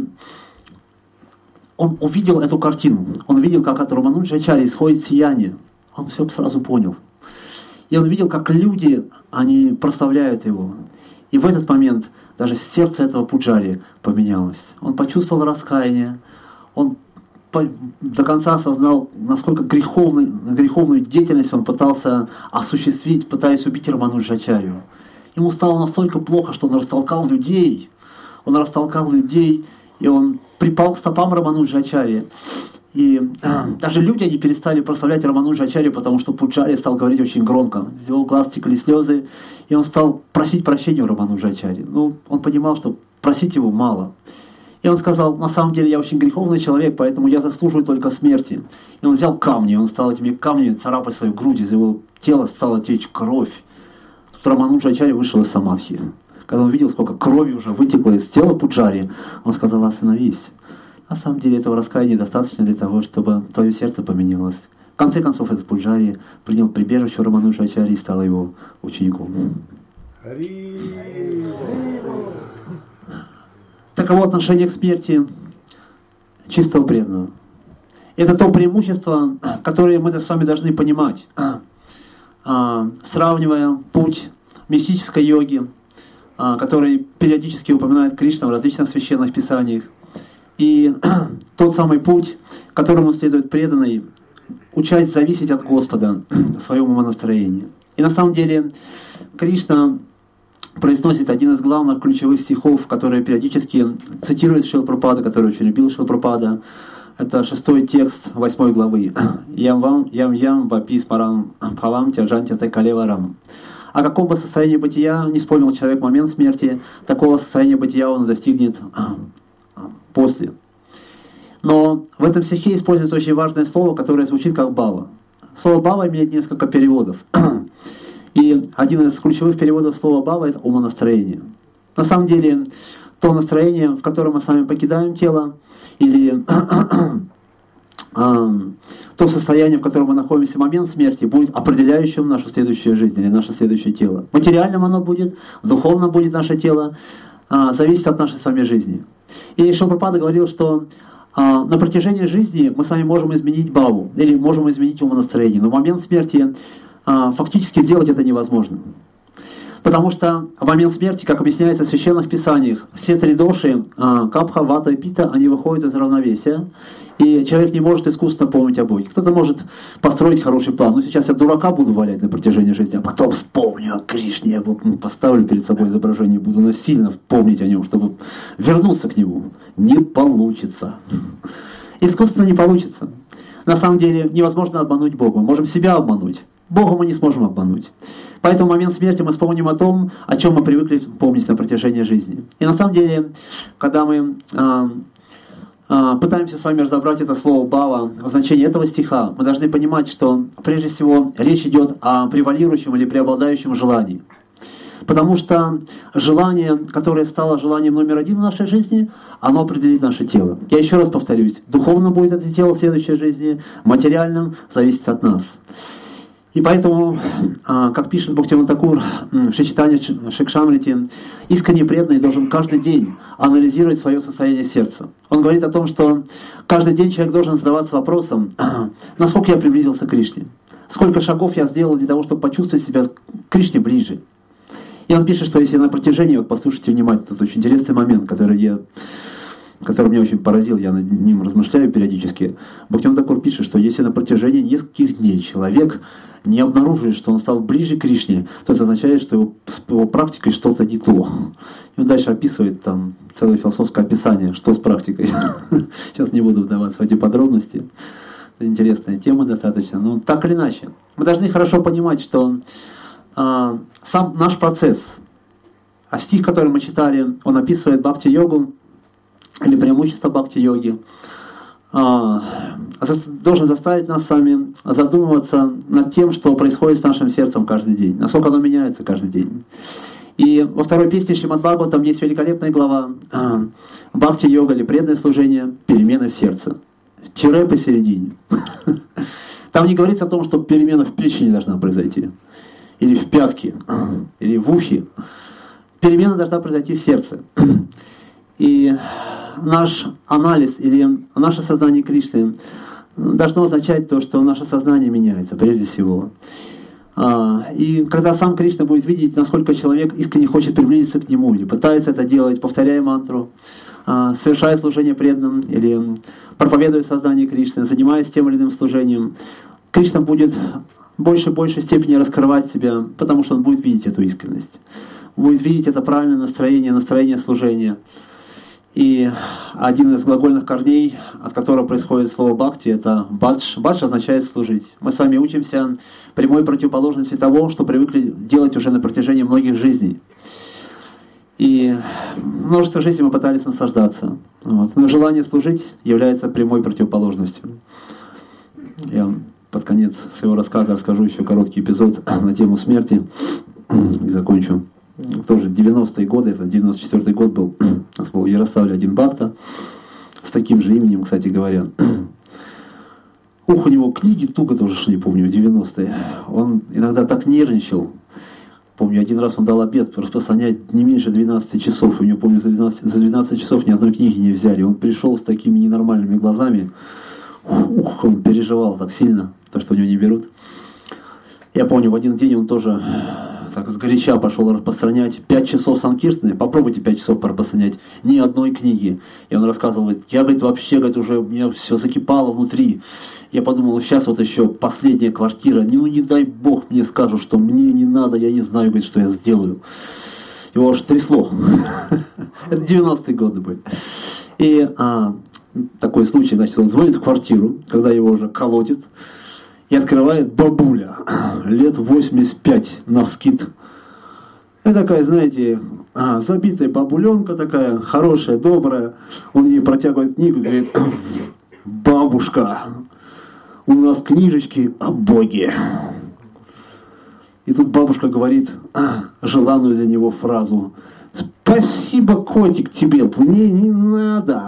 он увидел эту картину. Он видел, как от Рамануджа Ачарьи исходит сияние. Он все сразу понял. И он видел, как люди, они прославляют его. И в этот момент даже сердце этого пуджари поменялось. Он почувствовал раскаяние. Он до конца осознал, насколько греховный, греховную деятельность он пытался осуществить, пытаясь убить Рамануджа Ачарью. Ему стало настолько плохо, что он растолкал людей. Он растолкал людей, и он припал к стопам Рамануджа Ачарьи. И э, даже люди, они перестали прославлять Рамануджа Ачарьи, потому что пуджари стал говорить очень громко. Из его глаз текли слезы, и он стал просить прощения у Рамануджа Ачарьи. Ну, он понимал, что просить его мало. И он сказал, на самом деле я очень греховный человек, поэтому я заслуживаю только смерти. И он взял камни, и он стал этими камнями царапать свою грудь, из его тела стала течь кровь. Тут Рамануджа Ачарья вышел из самадхи. Когда он видел, сколько крови уже вытекло из тела пуджари, он сказал, остановись. На самом деле этого раскаяния достаточно для того, чтобы твое сердце поменялось. В конце концов, этот пуджари принял прибежище Рамануджа Ачарьи и стал его учеником. Таково отношение к смерти чистого преданного. Это то преимущество, которое мы с вами должны понимать, сравнивая путь мистической йоги, который периодически упоминает Кришна в различных священных писаниях, и тот самый путь, которому следует преданный, учась зависеть от Господа в своем умонастроении. И на самом деле Кришна произносит один из главных ключевых стихов, которые периодически цитирует Шрила Прабхупада, который очень любил Шрила Прабхупада. Это шестой текст восьмой главы. «Ям вам, ям ям вапи смарам бхавам тяджанти те калеварам». О каком бы состоянии бытия не вспомнил человек в момент смерти, такого состояния бытия он достигнет после. Но в этом стихе используется очень важное слово, которое звучит как «бава». Слово «бава» имеет несколько переводов. И один из ключевых переводов слова «бава» — это умонастроение. На самом деле, то настроение, в котором мы с вами покидаем тело, или то состояние, в котором мы находимся в момент смерти, будет определяющим нашу следующую жизнь или наше следующее тело. Материальным оно будет, духовно будет наше тело, зависит от нашей с вами жизни. И Шрила Прабхупада говорил, что на протяжении жизни мы с вами можем изменить баву, или можем изменить умонастроение, но в момент смерти фактически сделать это невозможно. Потому что в момент смерти, как объясняется в священных писаниях, все три доши, капха, вата и пита, они выходят из равновесия, и человек не может искусственно помнить о Боге. Кто-то может построить хороший план. Ну, сейчас я дурака буду валять на протяжении жизни, а потом вспомню о Кришне, я поставлю перед собой изображение, буду насильно помнить о нем, чтобы вернуться к нему. Не получится. Искусственно не получится. На самом деле невозможно обмануть Бога. Мы можем себя обмануть. Бога мы не сможем обмануть. Поэтому в момент смерти мы вспомним о том, о чем мы привыкли помнить на протяжении жизни. И на самом деле, когда мы э, э, пытаемся с вами разобрать это слово «бава», значение этого стиха, мы должны понимать, что прежде всего речь идет о превалирующем или преобладающем желании. Потому что желание, которое стало желанием номер один в нашей жизни, оно определит наше тело. Я еще раз повторюсь, духовно будет это тело в следующей жизни, материальным зависит от нас. И поэтому, как пишет Бхактивинода Такур в Шичитане Шикшамрите, искренне преданный должен каждый день анализировать свое состояние сердца. Он говорит о том, что каждый день человек должен задаваться вопросом, насколько я приблизился к Кришне, сколько шагов я сделал для того, чтобы почувствовать себя к Кришне ближе. И он пишет, что если на протяжении, вот послушайте внимательно, это очень интересный момент, который я... который меня очень поразил, я над ним размышляю периодически. Бхактивинода Такур пишет, что если на протяжении нескольких дней человек не обнаруживает, что он стал ближе к Кришне, то это означает, что его, с его практикой что-то не то. И он дальше описывает там целое философское описание, что с практикой. Сейчас не буду вдаваться в эти подробности. Это интересная тема достаточно. Но так или иначе, мы должны хорошо понимать, что а, сам наш процесс, а стих, который мы читали, он описывает бхакти-йогу, или преимущество бхакти-йоги, должен заставить нас с вами задумываться над тем, что происходит с нашим сердцем каждый день, насколько оно меняется каждый день. И во второй песне Шримад Бхагаватам есть великолепная глава бхакти-йога или преданное служение, перемены в сердце. Тире посередине. Там не говорится о том, что перемена в печени должна произойти, или в пятке, или в ухе. Перемена должна произойти в сердце. И наш анализ или наше сознание Кришны должно означать то, что наше сознание меняется прежде всего. И когда сам Кришна будет видеть, насколько человек искренне хочет приблизиться к Нему, или пытается это делать, повторяя мантру, совершая служение преданным, или проповедуя сознание Кришны, занимаясь тем или иным служением, Кришна будет в большей и большей степени раскрывать себя, потому что он будет видеть эту искренность. Будет видеть это правильное настроение, настроение служения. И один из глагольных корней, от которого происходит слово бхакти, это бадж. Бадж означает служить. Мы с вами учимся прямой противоположности того, что привыкли делать уже на протяжении многих жизней. И множество жизней мы пытались наслаждаться. Вот. Но желание служить является прямой противоположностью. Я под конец своего рассказа расскажу еще короткий эпизод на тему смерти и закончу. Тоже девяностые годы, это девяносто четвёртый год был, у нас был в Ярославле один бхакта, с таким же именем, кстати говоря. Ух, у него книги туго тоже шли, помню, в девяностые. Он иногда так нервничал. Помню, один раз он дал обет распространять не меньше двенадцати часов. У него, помню, за двенадцать, за двенадцать часов ни одной книги не взяли. Он пришел с такими ненормальными глазами. Ух, он переживал так сильно, то, что у него не берут. Я помню, в один день он тоже так сгоряча пошел распространять пять часов санкиртаны. Попробуйте пять часов распространять ни одной книги. И он рассказывал, я, говорит, вообще, говорит, уже у меня все закипало внутри. Я подумал, сейчас вот еще последняя квартира. Ну, не дай бог мне скажут, что мне не надо, я не знаю, говорит, что я сделаю. Его аж трясло. Это девяностые годы были. И а, такой случай, значит, он звонит в квартиру, когда его уже колотит. И открывает бабуля, лет восемьдесят пять, навскид. Это такая, знаете, а, забитая бабуленка такая, хорошая, добрая. Он ей протягивает книгу и говорит, бабушка, у нас книжечки о Боге. И тут бабушка говорит а, желанную для него фразу, спасибо, котик, тебе, мне не надо.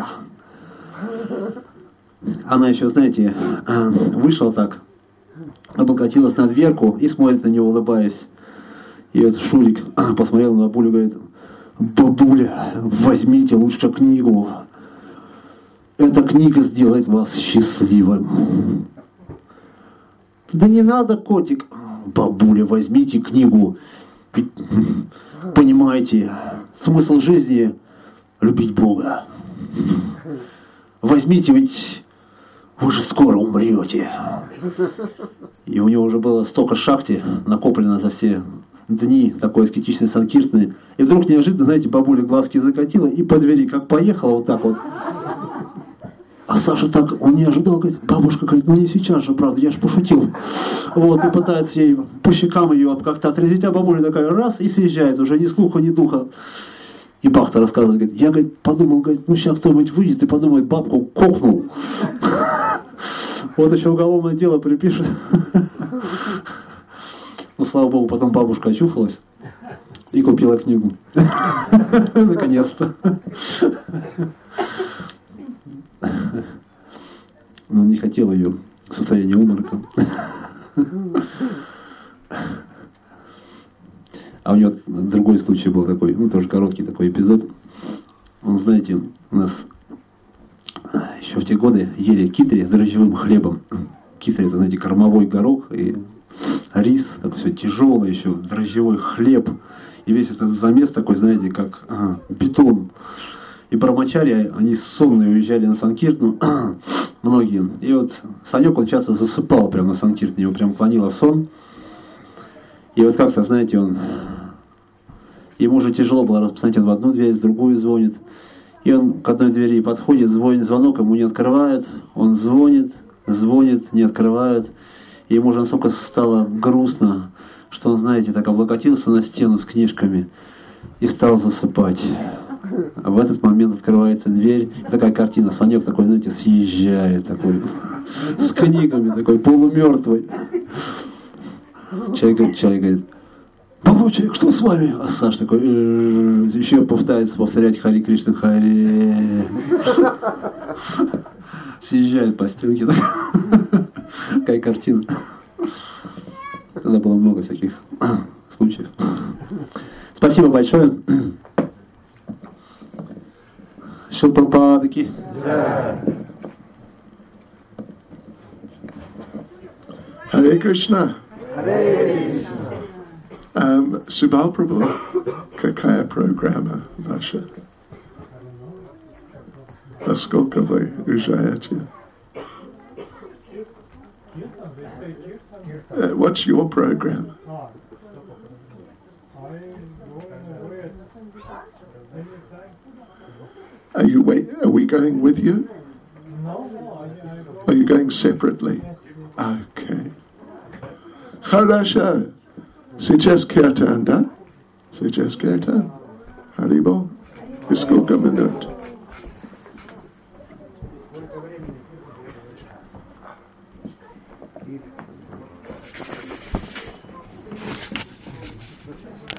Она еще, знаете, а, вышла так, облокотилась на дверку и смотрит на него, улыбаясь. И этот Шурик а, посмотрел на бабулю и говорит, бабуля, возьмите лучше книгу. Эта книга сделает вас счастливым. Да не надо, котик. Бабуля, возьмите книгу. Ведь, понимаете, смысл жизни — любить Бога. Возьмите, ведь вы же скоро умрете. И у него уже было столько шакти накоплено за все дни такой аскетичной санкиртны. И вдруг неожиданно, знаете, бабуля глазки закатила и по двери как поехала вот так вот. А Саша так, он не ожидал, говорит, бабушка говорит, ну не сейчас же, правда, я же пошутил. Вот, и пытается ей по щекам ее как-то отрезвить, а бабуля такая раз и съезжает, уже ни слуха, ни духа. И Бхакта рассказывает, говорит, я, говорит, подумал, говорит, ну сейчас кто-нибудь выйдет и подумает, бабку кокнул. Вот еще уголовное дело припишет. Ну, слава богу, потом бабушка очухалась. и купила книгу. Наконец-то. Но не хотел ее в состоянии обморока. А у него другой случай был такой, ну тоже короткий такой эпизод. Он, знаете, у нас еще в те годы ели китри с дрожжевым хлебом. Китри — это, знаете, кормовой горох и рис, такой все тяжелый еще, дрожжевой хлеб. И весь этот замес такой, знаете, как ага, бетон. И брамачари, они сонные уезжали на Санкиртну, многие. И вот Санек, он часто засыпал прямо на Санкиртне, его прям клонило в сон. И вот как-то, знаете, он... Ему уже тяжело было распознать, он в одну дверь, в другую звонит. И он к одной двери подходит, звонит звонок, ему не открывают. Он звонит, звонит, не открывают. И ему уже настолько стало грустно, что он, знаете, так облокотился на стену с книжками и стал засыпать. А в этот момент открывается дверь, и такая картина, Санек такой, знаете, съезжает, такой, с книгами, такой полумертвый. Человек говорит, человек говорит: молодой человек, что с вами? А Саша такой, еще пытается повторять Хари Кришна, Хари. Съезжает по стенке. Такая картина. Тогда было много всяких случаев. Спасибо большое. Шилпрападаки. Харе Кришна. Um, Subal Prabhu, какая программа ваша? Во сколько вы уезжаете? Uh, what's your program? Are you wait? Are we going with you? Are you going separately? Okay. Хорошо. Сейчас киртан, да? Сейчас киртан. Харибол. И сколько минут?